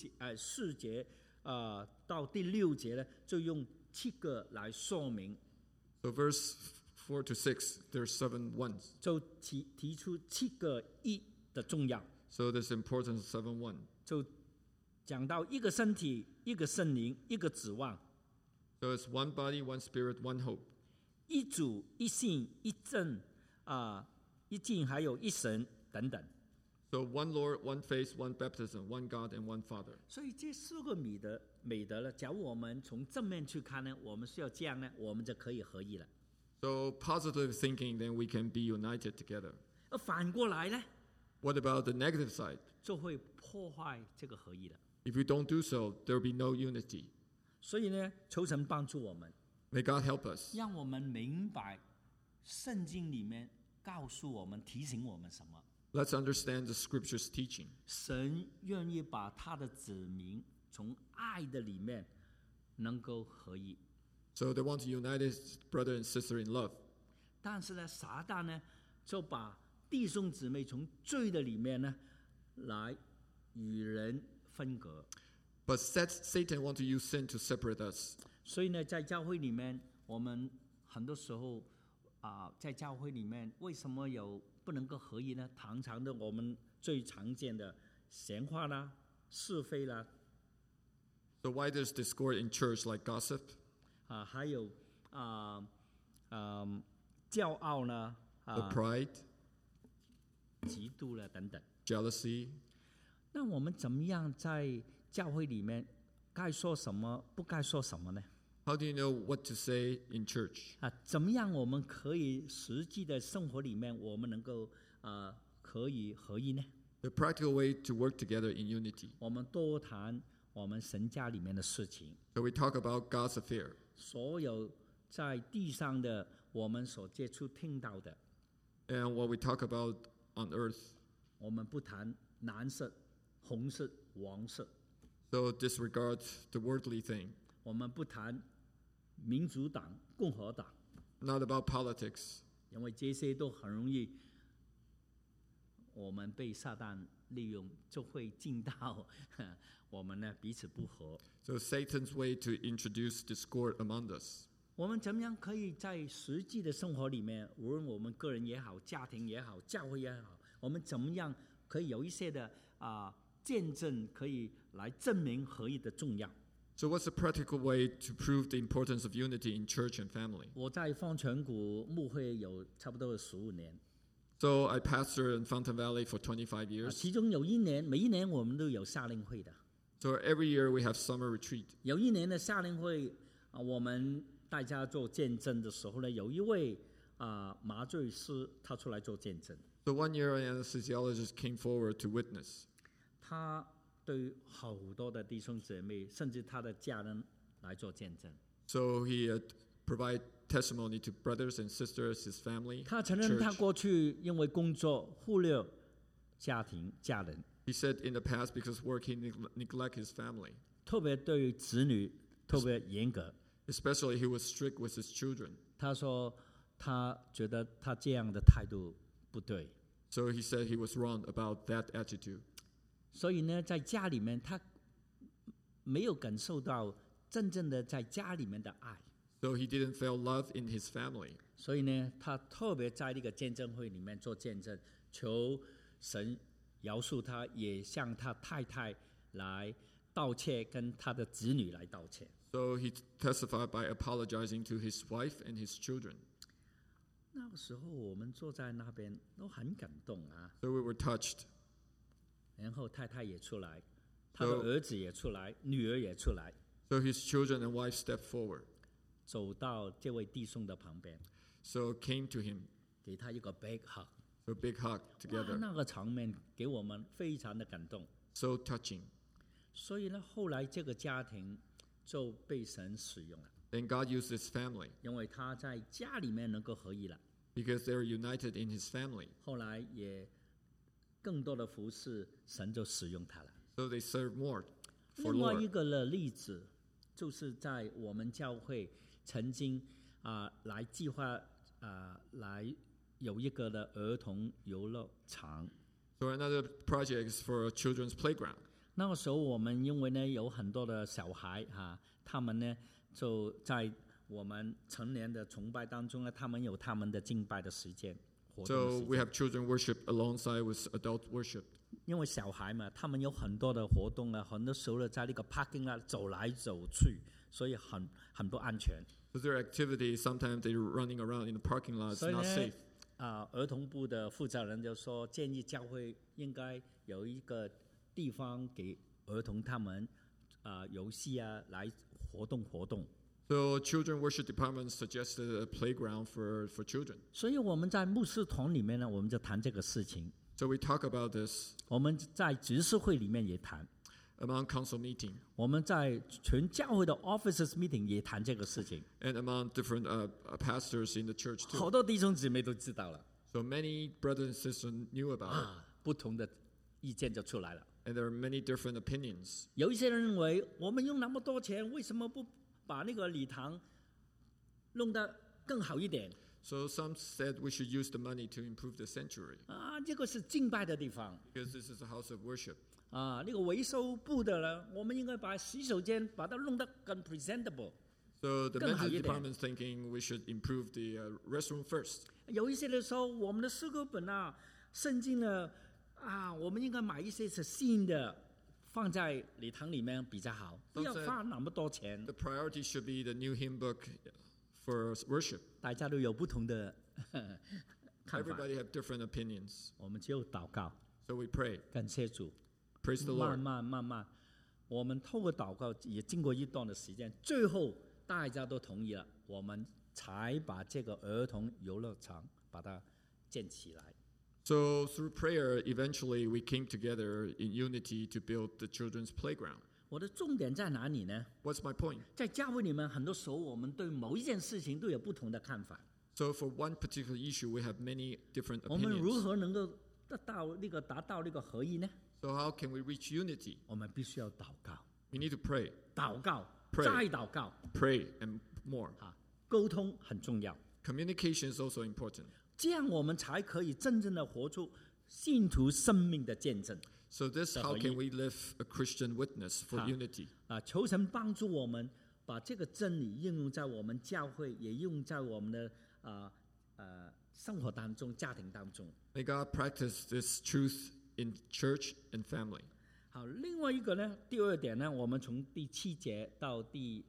[SPEAKER 5] 4节到第6节呢，就用7个来说明，
[SPEAKER 2] So verse 4 to 6, there's 7 ones.
[SPEAKER 5] 就提出7个一的重要，
[SPEAKER 2] So there's importance of 7-1.
[SPEAKER 5] 就讲到一个身体、一个圣灵、一个指望、
[SPEAKER 2] So it's one body, one spirit, one hope.
[SPEAKER 5] 一主、一信、一正一敬，还有一神等等。
[SPEAKER 2] So one Lord, one faith, one baptism, one God, and one Father.
[SPEAKER 5] 所以这4个美德呢，假如我们从正面去看呢，我们需要这样呢，我们就可以合一了。
[SPEAKER 2] So positive thinking, then we can be united together.
[SPEAKER 5] 而反过来呢，
[SPEAKER 2] What about the negative side?
[SPEAKER 5] 就会破坏这个合一了。
[SPEAKER 2] If we don't do so, there will be no unity.
[SPEAKER 5] 所以呢，求神帮助我们，
[SPEAKER 2] May God help us.
[SPEAKER 5] 让我们明白圣经里面告诉我们、提醒我们什么。
[SPEAKER 2] Let's understand the scripture's teaching.
[SPEAKER 5] 神愿意把他的子民从爱的里面能够合一，
[SPEAKER 2] So they want to unite his brother and sister in love.
[SPEAKER 5] 但是呢，撒旦呢就把弟兄姊妹从罪的里面呢来与人分隔。
[SPEAKER 2] But Satan wants to use sin to separate us.
[SPEAKER 5] 所以呢，在教会里面，我们很多时候在教会里面为什么有不能够合一呢？常常的我们最常见的闲话啦、是非啦，
[SPEAKER 2] So why there's discord in church like gossip,
[SPEAKER 5] 还有骄傲呢、
[SPEAKER 2] or pride,
[SPEAKER 5] 嫉妒了等等。
[SPEAKER 2] jealousy?
[SPEAKER 5] 那我们怎么样在教会里面该说什么，不该说什么呢？
[SPEAKER 2] How do you know what to say in church?
[SPEAKER 5] 怎么样我们可以实际的生活里面，我们能够可以合一呢？
[SPEAKER 2] The practical way to work together in unity.
[SPEAKER 5] 我们多谈我们神家里面的事情，
[SPEAKER 2] So we talk about God's affair.
[SPEAKER 5] 所有在地上的我们所接触听到的，
[SPEAKER 2] And what we talk about on earth.
[SPEAKER 5] 我们不谈蓝色、红色、黄色，
[SPEAKER 2] So disregard the worldly thing.
[SPEAKER 5] 我们不谈民主党、共和党，
[SPEAKER 2] Not about politics.
[SPEAKER 5] 因为这些都很容易我们被撒旦利用，就会进到我们呢彼此不和。
[SPEAKER 2] So Satan's way to introduce discord among us.
[SPEAKER 5] 我们怎么样可以在实际的生活里面，无论我们个人也好、家庭也好、教会也好，我们怎么样可以有一些的见证，可以来证明合一的重要。
[SPEAKER 2] So what's the practical way to prove the importance of unity in church and family?
[SPEAKER 5] 我在凤泉谷牧会有差不多15年，
[SPEAKER 2] So I pastored in Fountain Valley for 25 years.
[SPEAKER 5] 其中有一年，每一年我们都有夏令会的。
[SPEAKER 2] So every year we have summer retreat.
[SPEAKER 5] 有一年的夏令会我们大家做见证的时候呢，有一位麻醉师他出来做见证。
[SPEAKER 2] So one year an anesthesiologist came forward to witness.
[SPEAKER 5] 他对好多的弟兄姐妹，甚至他的家人来做见证。
[SPEAKER 2] So he provide testimony to brothers and sisters, his family,
[SPEAKER 5] 他承认他
[SPEAKER 2] church.
[SPEAKER 5] 过去因为工作忽略家庭家人，
[SPEAKER 2] He said in the past because work he neglect his family.
[SPEAKER 5] 特别对子女特别严格。
[SPEAKER 2] Especially he was strict with his children.
[SPEAKER 5] 他说他觉得他这样的态度不对，
[SPEAKER 2] So he said he was wrong about that attitude.
[SPEAKER 5] 所以呢，在家里面他没有感受到真正的在家里面的爱。
[SPEAKER 2] So he didn't feel love in his family.
[SPEAKER 5] 所以呢，他特别在这个见证会里面做见证，求神饶恕他，也向他太太来道歉，跟他的子女来道歉。
[SPEAKER 2] So he testified by apologizing to his wife and his children.
[SPEAKER 5] 那个时候我们坐在那边都很感动啊，
[SPEAKER 2] So we were touched.
[SPEAKER 5] 然后太太也出来，他的儿子也出来，女儿也出来，
[SPEAKER 2] So his children and wife stepped forward.
[SPEAKER 5] 走到这位弟兄的旁边，
[SPEAKER 2] So came to him.
[SPEAKER 5] 给他一个 big hug。
[SPEAKER 2] So big hug
[SPEAKER 5] 哇，
[SPEAKER 2] together.
[SPEAKER 5] 那个场面给我们非常的感动。
[SPEAKER 2] So touching.
[SPEAKER 5] 所以呢，后来这个家庭就被神使用了，
[SPEAKER 2] Then God used his family
[SPEAKER 5] 因为他在家里面能够合一了。
[SPEAKER 2] because they were united in his family.
[SPEAKER 5] 后来也更多的服侍，神就使用他了。
[SPEAKER 2] So they served more for
[SPEAKER 5] 另外一
[SPEAKER 2] Lord.
[SPEAKER 5] 个的例子，就是在我们教会曾经来计划来有一个的儿童游乐场。
[SPEAKER 2] So another project is for a children's playground.
[SPEAKER 5] 那个时候我们因为呢有很多的小孩他们呢就在我们成年的崇拜当中呢，他们有他们的敬拜的时间。活动的
[SPEAKER 2] So
[SPEAKER 5] 时
[SPEAKER 2] we
[SPEAKER 5] 间
[SPEAKER 2] have children worship alongside with adult worship.
[SPEAKER 5] 因为小孩嘛，他们有很多的活动啊，很多时候呢在那个 parking lot 走来走去，所以很不安全。
[SPEAKER 2] So their activity, sometimes they're running around in the parking lot. It's
[SPEAKER 5] 所以
[SPEAKER 2] not
[SPEAKER 5] 呢
[SPEAKER 2] safe.
[SPEAKER 5] 儿童部的负责人就说，建议教会应该有一个地方给儿童他们游戏来活动。
[SPEAKER 2] So children worship department suggested a playground for children.
[SPEAKER 5] 所以我们在牧师团里面呢，我们就谈这个事情。
[SPEAKER 2] So we talk about this
[SPEAKER 5] 我们在执事会里面也谈，
[SPEAKER 2] among council meeting
[SPEAKER 5] 我们在全教会的 officers meeting 也谈这个事情。
[SPEAKER 2] and among different pastors in the church
[SPEAKER 5] 好
[SPEAKER 2] too.
[SPEAKER 5] 多弟兄姊妹都知道了
[SPEAKER 2] So many brothers and sisters knew about it.
[SPEAKER 5] 不同的意见就出来了。
[SPEAKER 2] And there are many different opinions.
[SPEAKER 5] 有一些人认为，我们用那么多钱，为什么不把那个礼堂弄得更好一点？
[SPEAKER 2] So some said we should use the money to improve the sanctuary
[SPEAKER 5] 这个是敬拜的地方
[SPEAKER 2] because this is a house of worship.
[SPEAKER 5] 那个维修部的呢，我们应该把洗手间把它弄得更 presentable。
[SPEAKER 2] So the
[SPEAKER 5] 更好一
[SPEAKER 2] maintenance
[SPEAKER 5] 点。
[SPEAKER 2] department is thinking we should improve the restroom first.
[SPEAKER 5] 有一些的时候，我们的诗歌本圣经呢我们应该买一些是新的，放在礼堂里面比较好，不要花那么多钱。
[SPEAKER 2] The priority should be the new hymn book for worship.
[SPEAKER 5] 大家都有不同的看法，
[SPEAKER 2] Everybody have different opinions.
[SPEAKER 5] 我们就祷告，
[SPEAKER 2] So we pray.
[SPEAKER 5] 感谢主。
[SPEAKER 2] Praise the
[SPEAKER 5] 慢
[SPEAKER 2] Lord.
[SPEAKER 5] 慢，我们透过祷告，也经过一段的时间，最后大家都同意了，我们才把这个儿童游乐场把它建起来。
[SPEAKER 2] So through prayer, eventually we came together in unity to build the children's playground.
[SPEAKER 5] 我的重点在哪里呢？
[SPEAKER 2] What's my point?
[SPEAKER 5] 在教会里面，很多时候我们对某一件事情都有不同的看法。
[SPEAKER 2] So for one particular issue, we have many different
[SPEAKER 5] 我们如
[SPEAKER 2] opinions.
[SPEAKER 5] 何能够达到那个合一呢？
[SPEAKER 2] So how can we reach unity?
[SPEAKER 5] 我们必须要祷告，
[SPEAKER 2] We need to pray,
[SPEAKER 5] 祷告，
[SPEAKER 2] Pray
[SPEAKER 5] 再祷告
[SPEAKER 2] pray, and more.
[SPEAKER 5] 沟通很重要。
[SPEAKER 2] Communication is also important.
[SPEAKER 5] 这样我们才可以真正的活出信徒生命的见证。
[SPEAKER 2] So this, how can we live a Christian witness for unity?
[SPEAKER 5] 求神帮助我们把这个真理应用在我们教会，也应用在我们的生活当中、家庭当中。
[SPEAKER 2] May God practice this truth in church and family.
[SPEAKER 5] 好，另外一个呢，第二点呢，我们从第7节到第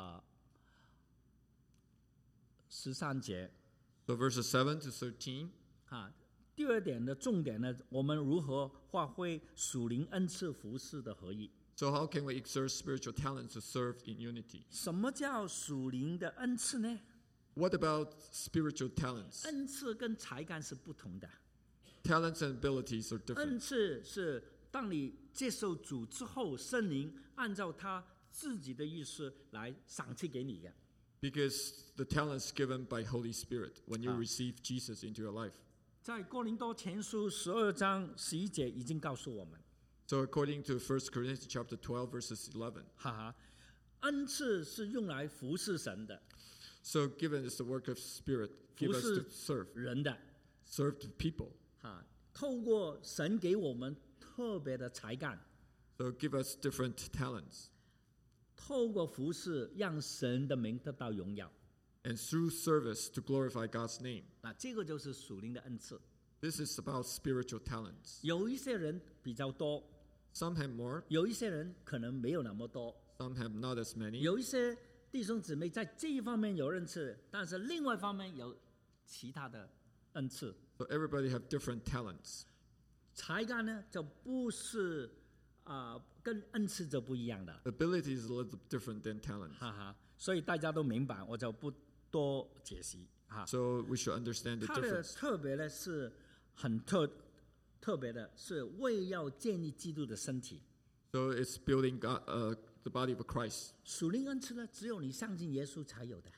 [SPEAKER 5] 13节
[SPEAKER 2] So verses 7 to 13.
[SPEAKER 5] 第二点的重点呢，我们如何发挥属灵恩赐服事的合一？
[SPEAKER 2] So how can we exert spiritual talents to serve in unity?
[SPEAKER 5] 什么叫属灵的恩赐呢？
[SPEAKER 2] What about spiritual talents?
[SPEAKER 5] 恩赐跟才干是不同的。
[SPEAKER 2] Talents and abilities are
[SPEAKER 5] 恩
[SPEAKER 2] different.
[SPEAKER 5] 赐是当你接受主之后，圣灵按照他自己的意思来赏赐给你的。
[SPEAKER 2] Because the talents given by Holy Spirit when you receive Jesus into your life.
[SPEAKER 5] 在哥林多前书12章11节已经告诉我们，
[SPEAKER 2] So according to 1 Corinthians chapter 12 verses 11.
[SPEAKER 5] 恩赐是用来服侍神的，
[SPEAKER 2] So given is the work of Spirit, give
[SPEAKER 5] 服
[SPEAKER 2] us
[SPEAKER 5] 侍
[SPEAKER 2] to serve.
[SPEAKER 5] 人的。
[SPEAKER 2] Serve the people.
[SPEAKER 5] 透过神给我们特别的才干，
[SPEAKER 2] So give us different talents.
[SPEAKER 5] 透过服侍让神的名得到荣耀。
[SPEAKER 2] And through service to glorify God's name.
[SPEAKER 5] 这个就是属灵的恩赐。
[SPEAKER 2] This is about spiritual talents.
[SPEAKER 5] 有一些人比较多，
[SPEAKER 2] Some have more,
[SPEAKER 5] 有一些人可能没有那么多。
[SPEAKER 2] some have not as many.
[SPEAKER 5] 有一些弟兄姊妹在这一方面有恩赐，但是另外一方面有其他的恩赐。
[SPEAKER 2] So everybody have different talents.
[SPEAKER 5] 才干呢，就不是跟恩赐就不一样的。
[SPEAKER 2] Ability is a little different than talents.
[SPEAKER 5] 所以大家都明白，我就不多解析。
[SPEAKER 2] So we should understand the
[SPEAKER 5] 它的
[SPEAKER 2] difference.
[SPEAKER 5] 特别呢是很特别的，是为要建立基督的身体。
[SPEAKER 2] So it's building God, the body of Christ.
[SPEAKER 5] 属灵恩赐呢，只有你相信耶稣才有的。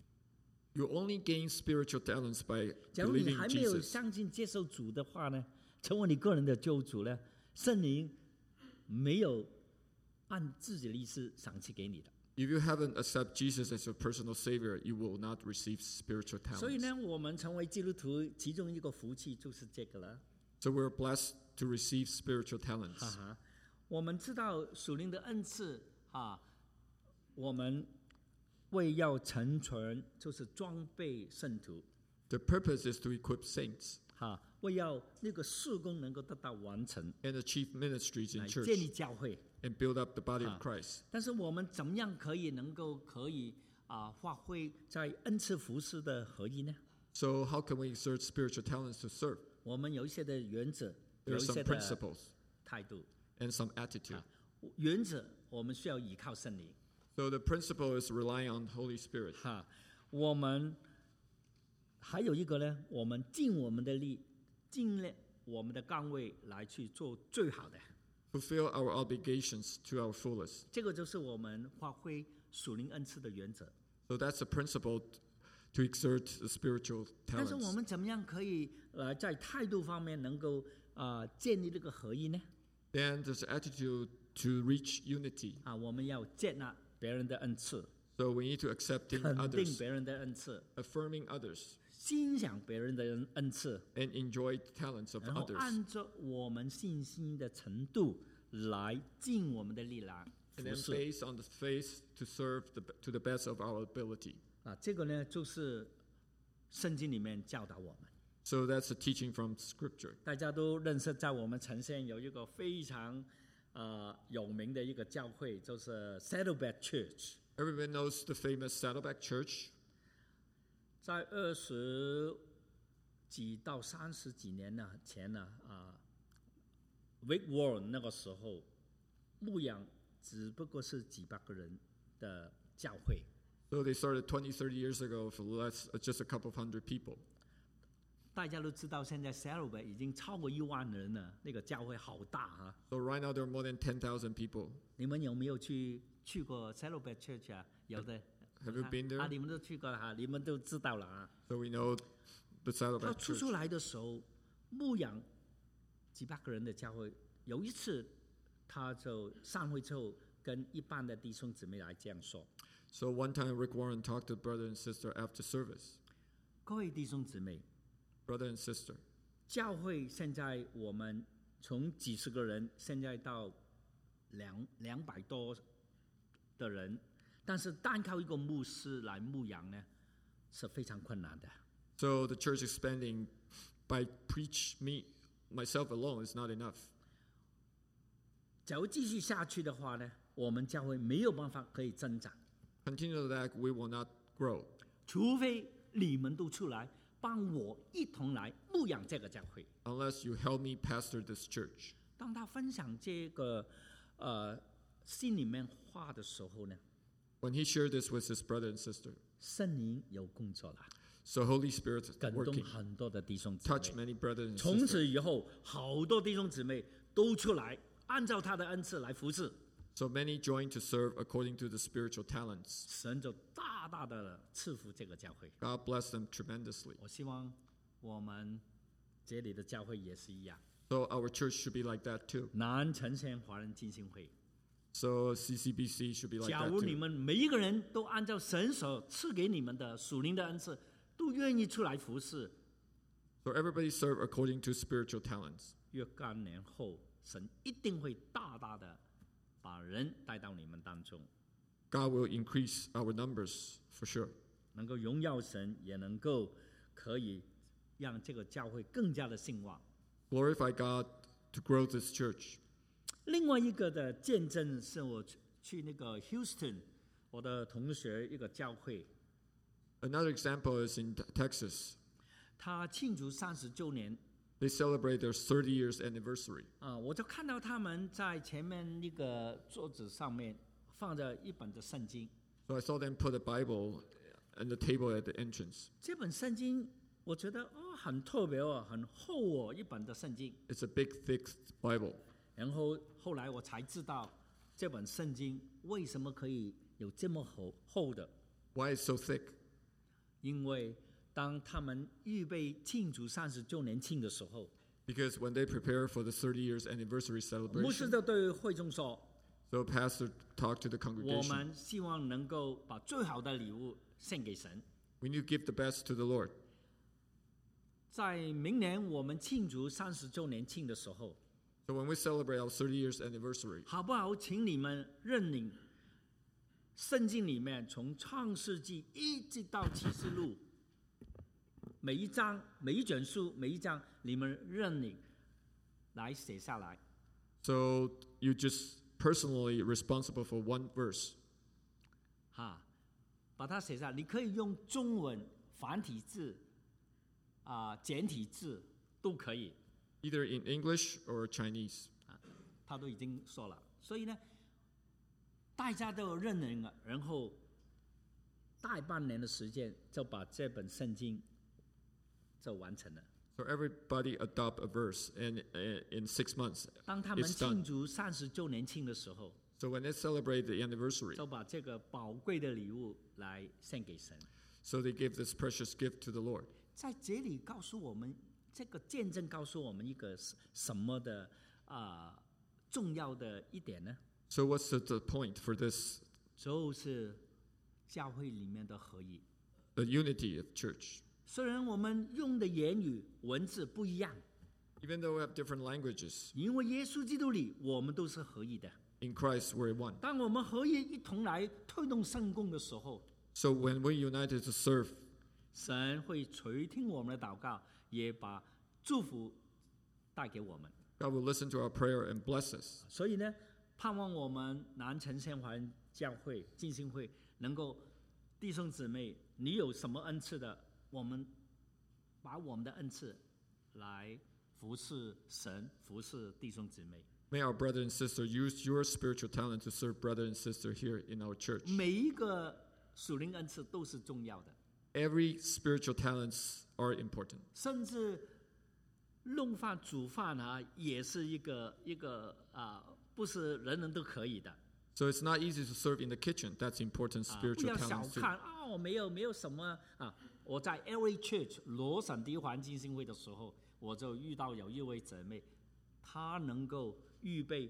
[SPEAKER 2] You only gain spiritual talents by
[SPEAKER 5] 假如你
[SPEAKER 2] believing
[SPEAKER 5] 还没有
[SPEAKER 2] Jesus.
[SPEAKER 5] 相信接受主的话呢，成为你个人的救主呢，圣灵没有按自己的意思赏赐给你的。
[SPEAKER 2] If you haven't accepted Jesus as your personal Savior, you will not receive spiritual
[SPEAKER 5] 所以
[SPEAKER 2] talents.
[SPEAKER 5] 呢，我们成为基督徒，其中一个福气就是这个了。
[SPEAKER 2] So we're blessed to receive spiritual talents.
[SPEAKER 5] 我们知道属灵的恩赐我们为要成全，就是装备圣徒
[SPEAKER 2] The purpose is to equip saints
[SPEAKER 5] 为要那个事工能够得到完成，
[SPEAKER 2] and achieve ministries in
[SPEAKER 5] 来
[SPEAKER 2] church
[SPEAKER 5] 建立教会。
[SPEAKER 2] and build up the body of Christ.
[SPEAKER 5] 但是我们怎么样可以发挥在恩赐服事的合一呢？
[SPEAKER 2] So how can we exert spiritual talents to serve?
[SPEAKER 5] 我们有一些的原则，
[SPEAKER 2] There
[SPEAKER 5] 有
[SPEAKER 2] are
[SPEAKER 5] 一
[SPEAKER 2] some
[SPEAKER 5] 些的
[SPEAKER 2] principles
[SPEAKER 5] 态度。
[SPEAKER 2] and some attitude.
[SPEAKER 5] 原则我们需要依靠圣灵。
[SPEAKER 2] So the principle is relying on Holy Spirit.
[SPEAKER 5] 我们还有一个呢，我们尽我们的力，尽了我们的岗位来去做最好的。
[SPEAKER 2] Fulfill our obligations to our fullest.
[SPEAKER 5] 这个就是我们发挥属灵恩赐的原则。
[SPEAKER 2] So that's the principle to exert the spiritual
[SPEAKER 5] 但是我
[SPEAKER 2] talents.
[SPEAKER 5] 们怎么样可以在态度方面能够建立这个合一呢？
[SPEAKER 2] Then there's attitude to reach unity.
[SPEAKER 5] 我们要接纳别人的恩赐，
[SPEAKER 2] So we need to accepting
[SPEAKER 5] 肯定
[SPEAKER 2] others,
[SPEAKER 5] 别人的恩赐，
[SPEAKER 2] affirming others,
[SPEAKER 5] 欣赏别人的恩赐，
[SPEAKER 2] and enjoy the talents of
[SPEAKER 5] 然后
[SPEAKER 2] others.
[SPEAKER 5] 按照我们信心的程度来尽我们的力量
[SPEAKER 2] And
[SPEAKER 5] 服
[SPEAKER 2] then
[SPEAKER 5] 侍。
[SPEAKER 2] based on the faith to serve to the best of our ability.
[SPEAKER 5] 这个呢就是圣经里面教导我们。
[SPEAKER 2] So that's a teaching from Scripture.
[SPEAKER 5] 大家都认识，在我们城县有一个非常有名的一个教会，就是 Saddleback Church。
[SPEAKER 2] Everyone knows the famous Saddleback Church.
[SPEAKER 5] 在20几到30几年前Rick Warren 那个时候，牧养只不过是几百个人的教会。
[SPEAKER 2] So they started 20, 30 years ago for just a couple of hundred people.
[SPEAKER 5] 大家都知道，现在 Saddleback 已经超过1万人了，那个教会好大
[SPEAKER 2] So right now there are more than 10,000 people.
[SPEAKER 5] 你们有没有去过 Saddleback Church 啊？有的。
[SPEAKER 2] Have you been there?
[SPEAKER 5] 你们都去过了你们都知道了
[SPEAKER 2] So we know the
[SPEAKER 5] 他
[SPEAKER 2] Saddleback
[SPEAKER 5] 出
[SPEAKER 2] Church.
[SPEAKER 5] 来的时候，牧养几百个人的教会，有一次他就散会之后，跟一般的弟兄姊妹来这样说：
[SPEAKER 2] So one time Rick Warren talked to brother and sister after service.
[SPEAKER 5] 各位弟兄姊妹，
[SPEAKER 2] Brother and sister,
[SPEAKER 5] 教会现在我们从几十个人，现在到200多的人，但是单靠一个牧师来牧养呢，是非常困难的。
[SPEAKER 2] So the church expanding by preach myself alone is not enough.
[SPEAKER 5] 假如继续下去的话呢，我们教会没有办法可以增长。
[SPEAKER 2] Continue that, we will not grow.
[SPEAKER 5] 除非你们都出来帮我一同来牧养这个教会。
[SPEAKER 2] Unless you help me pastor this church.
[SPEAKER 5] 当他分享这个心里面话的时候呢，
[SPEAKER 2] When he shared this with his brother and sister,
[SPEAKER 5] 圣灵有工作了，
[SPEAKER 2] so Holy Spirit is
[SPEAKER 5] 感动
[SPEAKER 2] working,
[SPEAKER 5] 很多的弟兄姊
[SPEAKER 2] touch
[SPEAKER 5] 妹。
[SPEAKER 2] many brothers and
[SPEAKER 5] 从
[SPEAKER 2] sisters.
[SPEAKER 5] 此以后，好多弟兄姊妹都出来，按照他的恩赐来服侍，
[SPEAKER 2] So many join to serve according to the spiritual talents.
[SPEAKER 5] 神就大大的赐福这个教会。
[SPEAKER 2] God bless them tremendously.
[SPEAKER 5] 我希望我们这里的教会也是一样。
[SPEAKER 2] So our church should be like that too.
[SPEAKER 5] 南城县华人浸信会，
[SPEAKER 2] So CCBC should be like
[SPEAKER 5] 假
[SPEAKER 2] that
[SPEAKER 5] 如你
[SPEAKER 2] too.
[SPEAKER 5] 们每一个人都按照神所赐给你们的属灵的恩赐，都愿意出来服侍，
[SPEAKER 2] So everybody serve according to spiritual talents.
[SPEAKER 5] 若干年后，神一定会大大的把人带到你们当中，
[SPEAKER 2] God will increase our numbers for sure.
[SPEAKER 5] 能够荣耀神，也能够可以让这个教会更加的兴旺。
[SPEAKER 2] Glorify God to grow this church.
[SPEAKER 5] 另外一个的见证是我去那个 Houston， 我的同学一个教会，
[SPEAKER 2] Another example is in Texas.
[SPEAKER 5] 他庆祝30周年
[SPEAKER 2] They celebrate their 30 years anniversary.
[SPEAKER 5] 我就看到他们在前面那个桌子上面放着一本的圣经。
[SPEAKER 2] So I saw them put a Bible on the table at the entrance.
[SPEAKER 5] 这本圣经我觉得很特别很厚一本的圣经。
[SPEAKER 2] It's a big, thick Bible.
[SPEAKER 5] 然后后来我才知道这本圣经为什么可以有这么厚的，
[SPEAKER 2] Why it's so thick?
[SPEAKER 5] 因为当他们预备庆祝30周年庆的时候，
[SPEAKER 2] Because when they prepare for the 30 years anniversary
[SPEAKER 5] 牧师
[SPEAKER 2] celebration,
[SPEAKER 5] 就对会众说，
[SPEAKER 2] so pastor talked to the
[SPEAKER 5] 我
[SPEAKER 2] congregation.
[SPEAKER 5] 们希望能够把最好的礼物献给神。
[SPEAKER 2] We need to give the best to the Lord.
[SPEAKER 5] 在明年我们庆祝30周年庆的时候，
[SPEAKER 2] So when we celebrate our 30 years anniversary,
[SPEAKER 5] 好不好？请你们认领圣经里面从创世纪一直到启示录，每一章、每一卷书、每一章，你们认领来写下来。
[SPEAKER 2] so you just personally responsible for one verse.
[SPEAKER 5] 把它写下。你可以用中文繁体字、简体字都可以。
[SPEAKER 2] Either in English or Chinese.
[SPEAKER 5] 他都已经说了，所以呢，大家都有认领了，然后大半年的时间就把这本圣经就完成了。
[SPEAKER 2] So everybody adopt a verse, and in 6 months,
[SPEAKER 5] 当他们
[SPEAKER 2] it's
[SPEAKER 5] 庆
[SPEAKER 2] done.
[SPEAKER 5] 祝30周年庆的时候，
[SPEAKER 2] So when they celebrate the anniversary,
[SPEAKER 5] 就把这个宝贵的礼物来献给神。
[SPEAKER 2] so they give this precious gift to the Lord.
[SPEAKER 5] 在这里告诉我们，这个见证告诉我们一个什么的重要的一点呢？
[SPEAKER 2] So what's the point for this?
[SPEAKER 5] 就是教会里面的合一。
[SPEAKER 2] The unity of church.
[SPEAKER 5] 虽然我们用的言语文字不一样，
[SPEAKER 2] Even though we have different languages,
[SPEAKER 5] 因为耶稣基督里我们都是合一的。
[SPEAKER 2] in Christ we're one.
[SPEAKER 5] 当我们合一一同来推动圣工的时候，
[SPEAKER 2] So when we're united to serve,
[SPEAKER 5] 神会垂听我们的祷告，也把祝福带给我们。
[SPEAKER 2] God will listen to our prayer and bless us.
[SPEAKER 5] 所以呢，盼望我们南城县华人教会浸信会能够弟兄姊妹，你有什么恩赐的，我们把我们的恩赐来服侍神，服侍弟兄姊妹。
[SPEAKER 2] May our brother and sister use your spiritual talent to serve brother and sister here in our church.
[SPEAKER 5] 每一个属灵恩赐都是重要的，
[SPEAKER 2] Every spiritual talents are important.
[SPEAKER 5] 甚至弄饭煮饭也是一个不是人人都可以的。
[SPEAKER 2] So it's not easy to serve in the kitchen. That's important
[SPEAKER 5] 不
[SPEAKER 2] spiritual
[SPEAKER 5] 要小
[SPEAKER 2] talents too.
[SPEAKER 5] 看没有什么我在 LA Church 罗省地环浸信会的时候，我就遇到有一位姊妹，她能够预备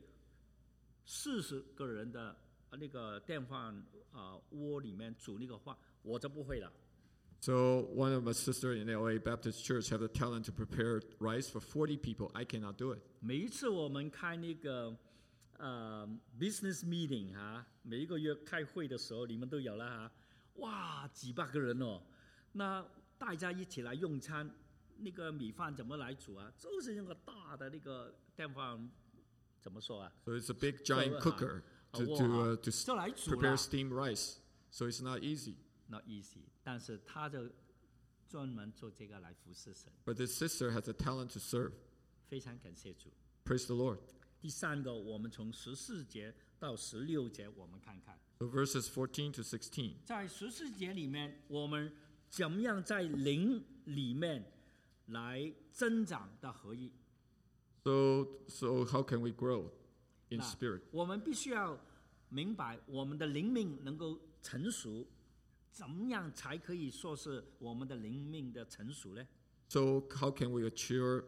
[SPEAKER 5] 40个人的那个电饭锅里面煮那个饭，我就不会了。
[SPEAKER 2] So one of my sisters in LA Baptist Church have the talent to prepare rice for 40 people. I cannot do it.
[SPEAKER 5] 每一次我们开那个business meeting 每一个月开会的时候，你们都有了哇，几百个人哦，那大家一起来用餐，那个米饭怎么来煮就是用个大的那个电饭，怎么说
[SPEAKER 2] So it's a big giant cooker to prepare steamed rice. So it's not easy.
[SPEAKER 5] Not easy. 但是他就专门做这个来服侍神。
[SPEAKER 2] But this sister has a talent to serve.
[SPEAKER 5] 非常感谢主。
[SPEAKER 2] Praise the Lord.
[SPEAKER 5] 第三个，我们从14节到16节，我们看看。
[SPEAKER 2] So verses 14 to 16.
[SPEAKER 5] 在14节里面，我们怎么样在灵里面来增长的合一？
[SPEAKER 2] So how can we grow in spirit?
[SPEAKER 5] 我们必须要明白，我们的灵命能够成熟，怎么样才可以说是我们的灵命的成熟呢？
[SPEAKER 2] So how can we achieve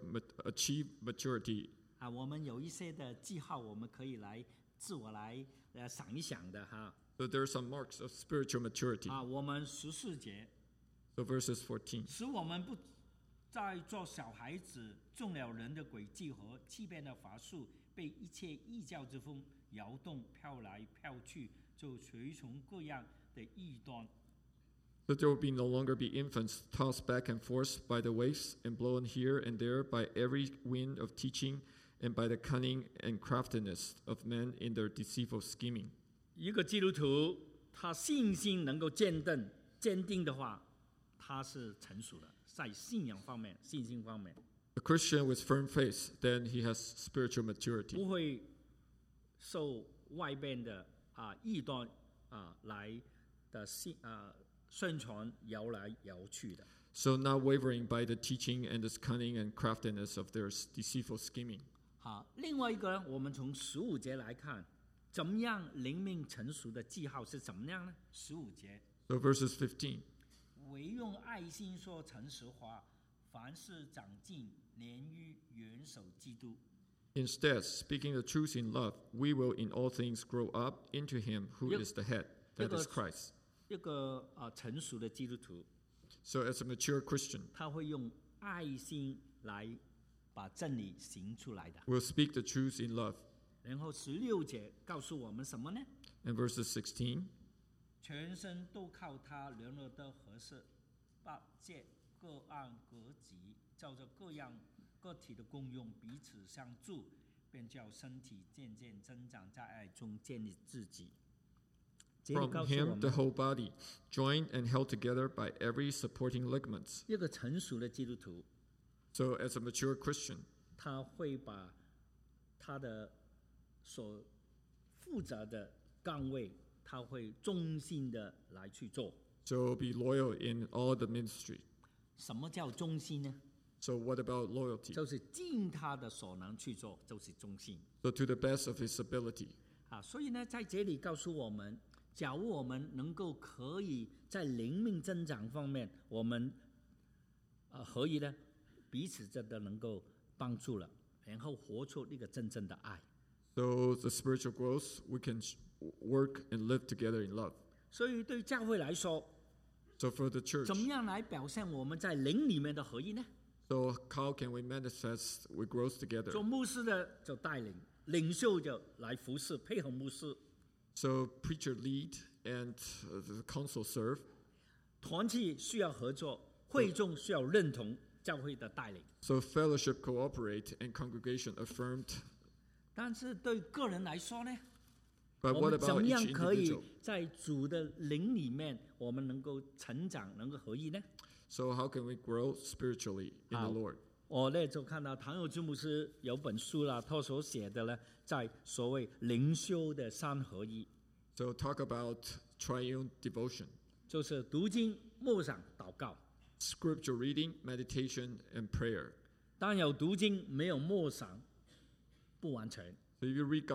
[SPEAKER 2] maturity?
[SPEAKER 5] 我们有一些的记号，我们可以来自我来想一想的
[SPEAKER 2] So there are some marks of spiritual maturity.
[SPEAKER 5] 我们14节。
[SPEAKER 2] So verses 14.
[SPEAKER 5] 使我们不再做小孩子，中了人的诡计和欺骗的法术，被一切异教之风摇动，飘来飘去，就随从各样的异端。
[SPEAKER 2] That there will be no longer be infants tossed back and forth by the waves and blown here and there by every wind of teaching and by the cunning and craftiness of men in their deceitful scheming.
[SPEAKER 5] 一个基督徒，他信心能够坚定的话，他是成熟的，在信仰方面、信心方面。
[SPEAKER 2] A Christian with firm faith, then he has spiritual maturity.
[SPEAKER 5] 不会受外边的异端来的宣传摇来摇去的。
[SPEAKER 2] So not wavering by the teaching and the cunning and craftiness of their deceitful scheming.
[SPEAKER 5] 另外一个呢，我们从15节来看，怎么样灵命成熟的记号是怎么样呢？15节。
[SPEAKER 2] So verses 15.
[SPEAKER 5] 唯用爱心说诚实话，凡事长进，连于元首基督。
[SPEAKER 2] Instead, speaking the truth in love, we will in all things grow up into him who is the head, that is Christ.
[SPEAKER 5] 一个成熟的基督徒
[SPEAKER 2] So as a mature Christian,
[SPEAKER 5] 他会用爱心来把真理行出来的。
[SPEAKER 2] will speak the truth in love.
[SPEAKER 5] 然后16节告诉我们什么呢？
[SPEAKER 2] And verses 16,
[SPEAKER 5] 全身都靠他联络得合适，把借各按各级，照着各样个体的功用彼此相助，便叫身体渐渐增长，在爱中建立自己。这里
[SPEAKER 2] from
[SPEAKER 5] 告诉我
[SPEAKER 2] him the
[SPEAKER 5] 们，
[SPEAKER 2] whole body, joined and held together by every supporting ligaments.
[SPEAKER 5] 一个成熟的基督徒，
[SPEAKER 2] So as a mature Christian,
[SPEAKER 5] 他会把他的所负责的岗位，他会忠心的来去做。
[SPEAKER 2] so be loyal in all the ministry.
[SPEAKER 5] 什么叫忠心呢？
[SPEAKER 2] So what about loyalty?
[SPEAKER 5] 就是尽他的所能去做，就是忠心。
[SPEAKER 2] So to the best of his ability.
[SPEAKER 5] 所以呢，在这里告诉我们，假如我们能够可以在灵命增长方面，我们合一呢，彼此真的能够帮助了，然后活出那个真正的爱。
[SPEAKER 2] So the spiritual growth, we can work and live together in love.
[SPEAKER 5] 所以对教会来说，
[SPEAKER 2] So for the church,
[SPEAKER 5] 怎么样来表现我们在灵里面的合一呢？
[SPEAKER 2] so how can we manifest we growth together?
[SPEAKER 5] 做牧师的就带领，领袖就来服侍，配合牧师。
[SPEAKER 2] So preacher lead and the council serve.
[SPEAKER 5] 团契需要合作，会众需要认同教会的带领。
[SPEAKER 2] So fellowship cooperate and congregation affirmed.
[SPEAKER 5] 但是对个人来说呢，
[SPEAKER 2] But
[SPEAKER 5] 我
[SPEAKER 2] what
[SPEAKER 5] 们怎
[SPEAKER 2] about
[SPEAKER 5] 么
[SPEAKER 2] each
[SPEAKER 5] 样可以
[SPEAKER 2] individual?
[SPEAKER 5] 在主的灵里面，我们能够成长，能够合一呢？
[SPEAKER 2] So how can we grow spiritually in the Lord?
[SPEAKER 5] 我呢就看到唐有志牧师有本书啦，他所写的呢，在所谓灵修的三合一，
[SPEAKER 2] So talk about triune devotion.
[SPEAKER 5] 就是读经、默想、祷告。
[SPEAKER 2] Scripture reading, meditation, and prayer.
[SPEAKER 5] 当然有读经，没有默想，不完全。
[SPEAKER 2] So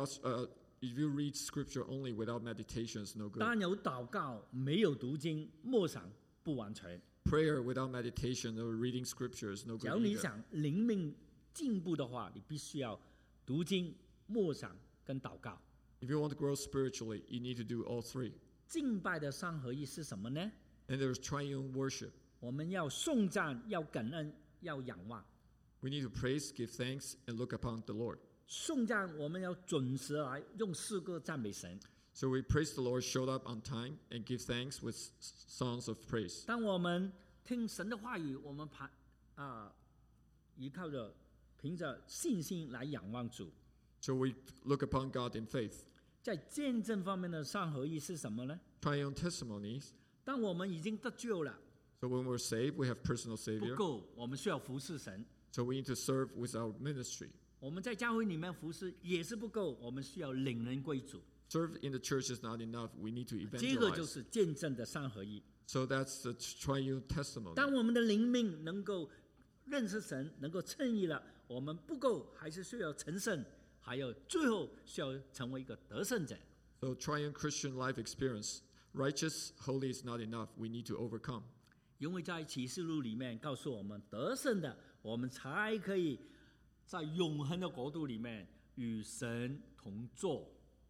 [SPEAKER 2] if you read scripture only without meditation, it's no
[SPEAKER 5] 当
[SPEAKER 2] good.
[SPEAKER 5] 然有祷告，没有读经、默想，不完全。
[SPEAKER 2] Prayer without meditation or reading scripture is no
[SPEAKER 5] 假
[SPEAKER 2] good
[SPEAKER 5] 如你
[SPEAKER 2] either.
[SPEAKER 5] 想灵命进步的话，你必须要读经、默想跟祷告。
[SPEAKER 2] If you want to grow spiritually, you need to do all three.
[SPEAKER 5] 敬拜的三合一是什么呢？
[SPEAKER 2] And there's triune worship.
[SPEAKER 5] 我们要颂赞，要感恩，要仰望。
[SPEAKER 2] We need to praise, give thanks, and look upon the Lord.
[SPEAKER 5] 颂赞我们要准时来用诗歌赞美神。
[SPEAKER 2] So we praise the Lord, showed up on time, and give thanks with songs of praise.
[SPEAKER 5] 当我们听神的话语，我们依靠着凭着信心来仰望主。
[SPEAKER 2] So we look upon God in faith.
[SPEAKER 5] 在见证方面的三合一是什么呢？
[SPEAKER 2] Triune testimonies.
[SPEAKER 5] 当我们已经得救了，
[SPEAKER 2] So when we're saved, we have personal
[SPEAKER 5] 不
[SPEAKER 2] Savior.
[SPEAKER 5] 够，我们需要服侍神。
[SPEAKER 2] So we need to serve with our ministry.
[SPEAKER 5] 我们在教会里面服侍也是不够，我们需要领人归主。
[SPEAKER 2] Serve in the church is not enough. We need to
[SPEAKER 5] 这个就
[SPEAKER 2] evangelize.
[SPEAKER 5] 是见证的三合一。
[SPEAKER 2] So that's the triune testimony.
[SPEAKER 5] 当我们的灵命能够认识神，能够称义了，我们不够，还是需要成圣，还有最后需要成为一个得胜者。
[SPEAKER 2] So triune Christian life experience, righteous, holy is not enough. We need to overcome.
[SPEAKER 5] 因为在启示录里面告诉我们，得胜的，我们才可以在永恒的国度里面与神同坐。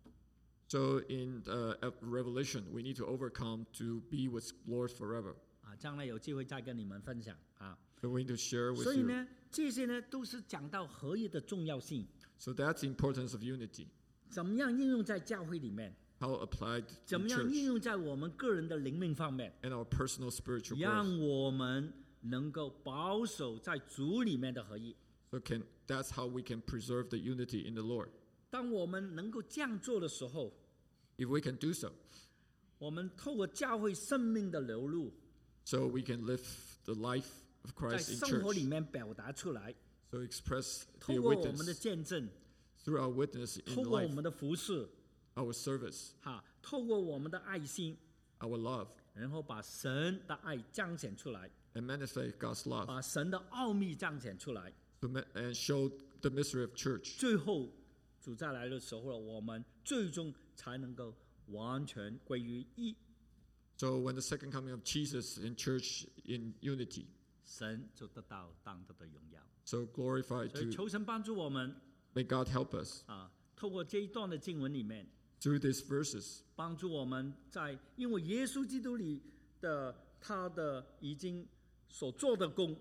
[SPEAKER 2] So in Revelation, we need to overcome to be with Lord forever.
[SPEAKER 5] 将来有机会再跟你们分享啊。
[SPEAKER 2] So we need to share with
[SPEAKER 5] 所以
[SPEAKER 2] you.
[SPEAKER 5] 呢，这些呢都是讲到合一的重要性，
[SPEAKER 2] So that's the importance of unity.
[SPEAKER 5] 怎么样应用在教会里面，
[SPEAKER 2] How applied
[SPEAKER 5] 怎
[SPEAKER 2] in
[SPEAKER 5] 么样应
[SPEAKER 2] church
[SPEAKER 5] 用在我们个人的灵命方面，
[SPEAKER 2] and our personal spiritual
[SPEAKER 5] 让
[SPEAKER 2] growth.
[SPEAKER 5] 我们能够保守在主里面的合一。
[SPEAKER 2] That's how we can preserve the unity in the Lord.
[SPEAKER 5] 当我们能够这样做的时候，
[SPEAKER 2] If we can do so,
[SPEAKER 5] 我们透过教会生命的流露，
[SPEAKER 2] so we can live the life of
[SPEAKER 5] 在
[SPEAKER 2] Christ in
[SPEAKER 5] 生活里
[SPEAKER 2] church.
[SPEAKER 5] 面表达出来，
[SPEAKER 2] So express, be
[SPEAKER 5] 透
[SPEAKER 2] a
[SPEAKER 5] 过我们的
[SPEAKER 2] witness
[SPEAKER 5] 见证，
[SPEAKER 2] through our witness in
[SPEAKER 5] 透过我
[SPEAKER 2] life,
[SPEAKER 5] 们的服侍，
[SPEAKER 2] our service,
[SPEAKER 5] 透过我们的爱心，
[SPEAKER 2] our love,
[SPEAKER 5] 然后把神的爱彰显出来，
[SPEAKER 2] and manifest God's love,
[SPEAKER 5] 把神的奥秘彰显出来。
[SPEAKER 2] and show the mystery of church.
[SPEAKER 5] 最后主再来的时候，我们最终才能够完全归于一，
[SPEAKER 2] So when the second coming of Jesus in church in unity,
[SPEAKER 5] 神就得到当得的荣耀。
[SPEAKER 2] so glorified
[SPEAKER 5] 所以
[SPEAKER 2] to,
[SPEAKER 5] 求神帮助我们
[SPEAKER 2] may God help us
[SPEAKER 5] 透过这一段的经文里面，
[SPEAKER 2] through these verses,
[SPEAKER 5] 帮助我们在因为耶稣基督里的他的已经所做的功，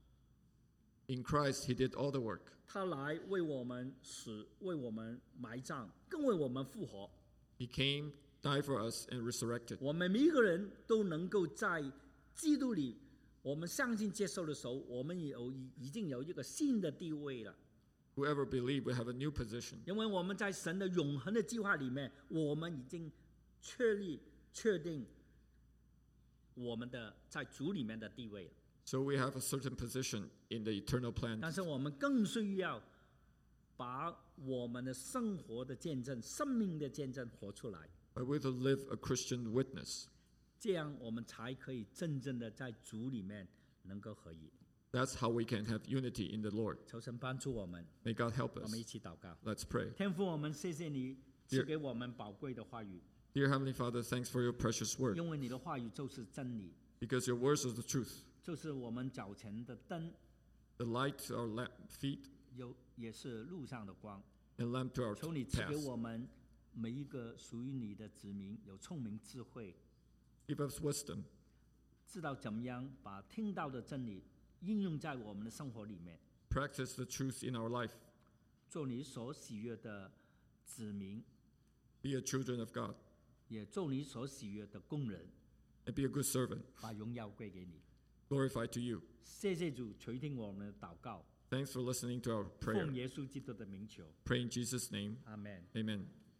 [SPEAKER 2] in Christ He did all the work.
[SPEAKER 5] 他来为我们死，为我们埋葬，更为我们复活。
[SPEAKER 2] He came, died for us, and resurrected.
[SPEAKER 5] 我们每一个人都能够在基督里，我们相信接受的时候，我们已经有一个新的地位了。
[SPEAKER 2] Whoever believe will have a new position.
[SPEAKER 5] 因为我们在神的永恒的计划里面，我们已经确定我们的在主里面的地位了。
[SPEAKER 2] So we have a certain position in the eternal plan.
[SPEAKER 5] 但是我们更需要把我们的生活的见证、生命的见证活出来，
[SPEAKER 2] But we have to live a Christian witness.
[SPEAKER 5] 这样我们才可以真正的在主里面能够合一。
[SPEAKER 2] That's how we can have unity in the Lord.
[SPEAKER 5] 求神帮助我们，
[SPEAKER 2] May God help
[SPEAKER 5] 我们一
[SPEAKER 2] us.
[SPEAKER 5] 起祷告。
[SPEAKER 2] Let's pray.
[SPEAKER 5] 天父，我们谢谢你赐给我们宝贵的话语，
[SPEAKER 2] Dear Heavenly Father, thanks for your precious word.
[SPEAKER 5] 因为你的话语就是真理，
[SPEAKER 2] Because your words are the truth.
[SPEAKER 5] 就是我们脚前的灯，
[SPEAKER 2] The light to our feet
[SPEAKER 5] 也是路上的光。
[SPEAKER 2] and lamp to our
[SPEAKER 5] 求你赐给
[SPEAKER 2] path.
[SPEAKER 5] 我们每一个属于你的子民有聪明智慧，
[SPEAKER 2] Give us wisdom.
[SPEAKER 5] 知道怎么样把听到的真理应用在我们的生活里面，
[SPEAKER 2] Practice the truth in our life.
[SPEAKER 5] 做你所喜悦的子民，
[SPEAKER 2] Be a children of God.
[SPEAKER 5] 也做你所喜悦的工人，
[SPEAKER 2] And be a good servant.
[SPEAKER 5] 把荣耀归给你。
[SPEAKER 2] Glorified to you.
[SPEAKER 5] 谢谢主垂听我们的祷告，
[SPEAKER 2] Thanks for listening to our
[SPEAKER 5] 奉
[SPEAKER 2] prayer.
[SPEAKER 5] 耶稣基督的名求，
[SPEAKER 2] Pray in Jesus' name.
[SPEAKER 5] 阿门。
[SPEAKER 2] Amen.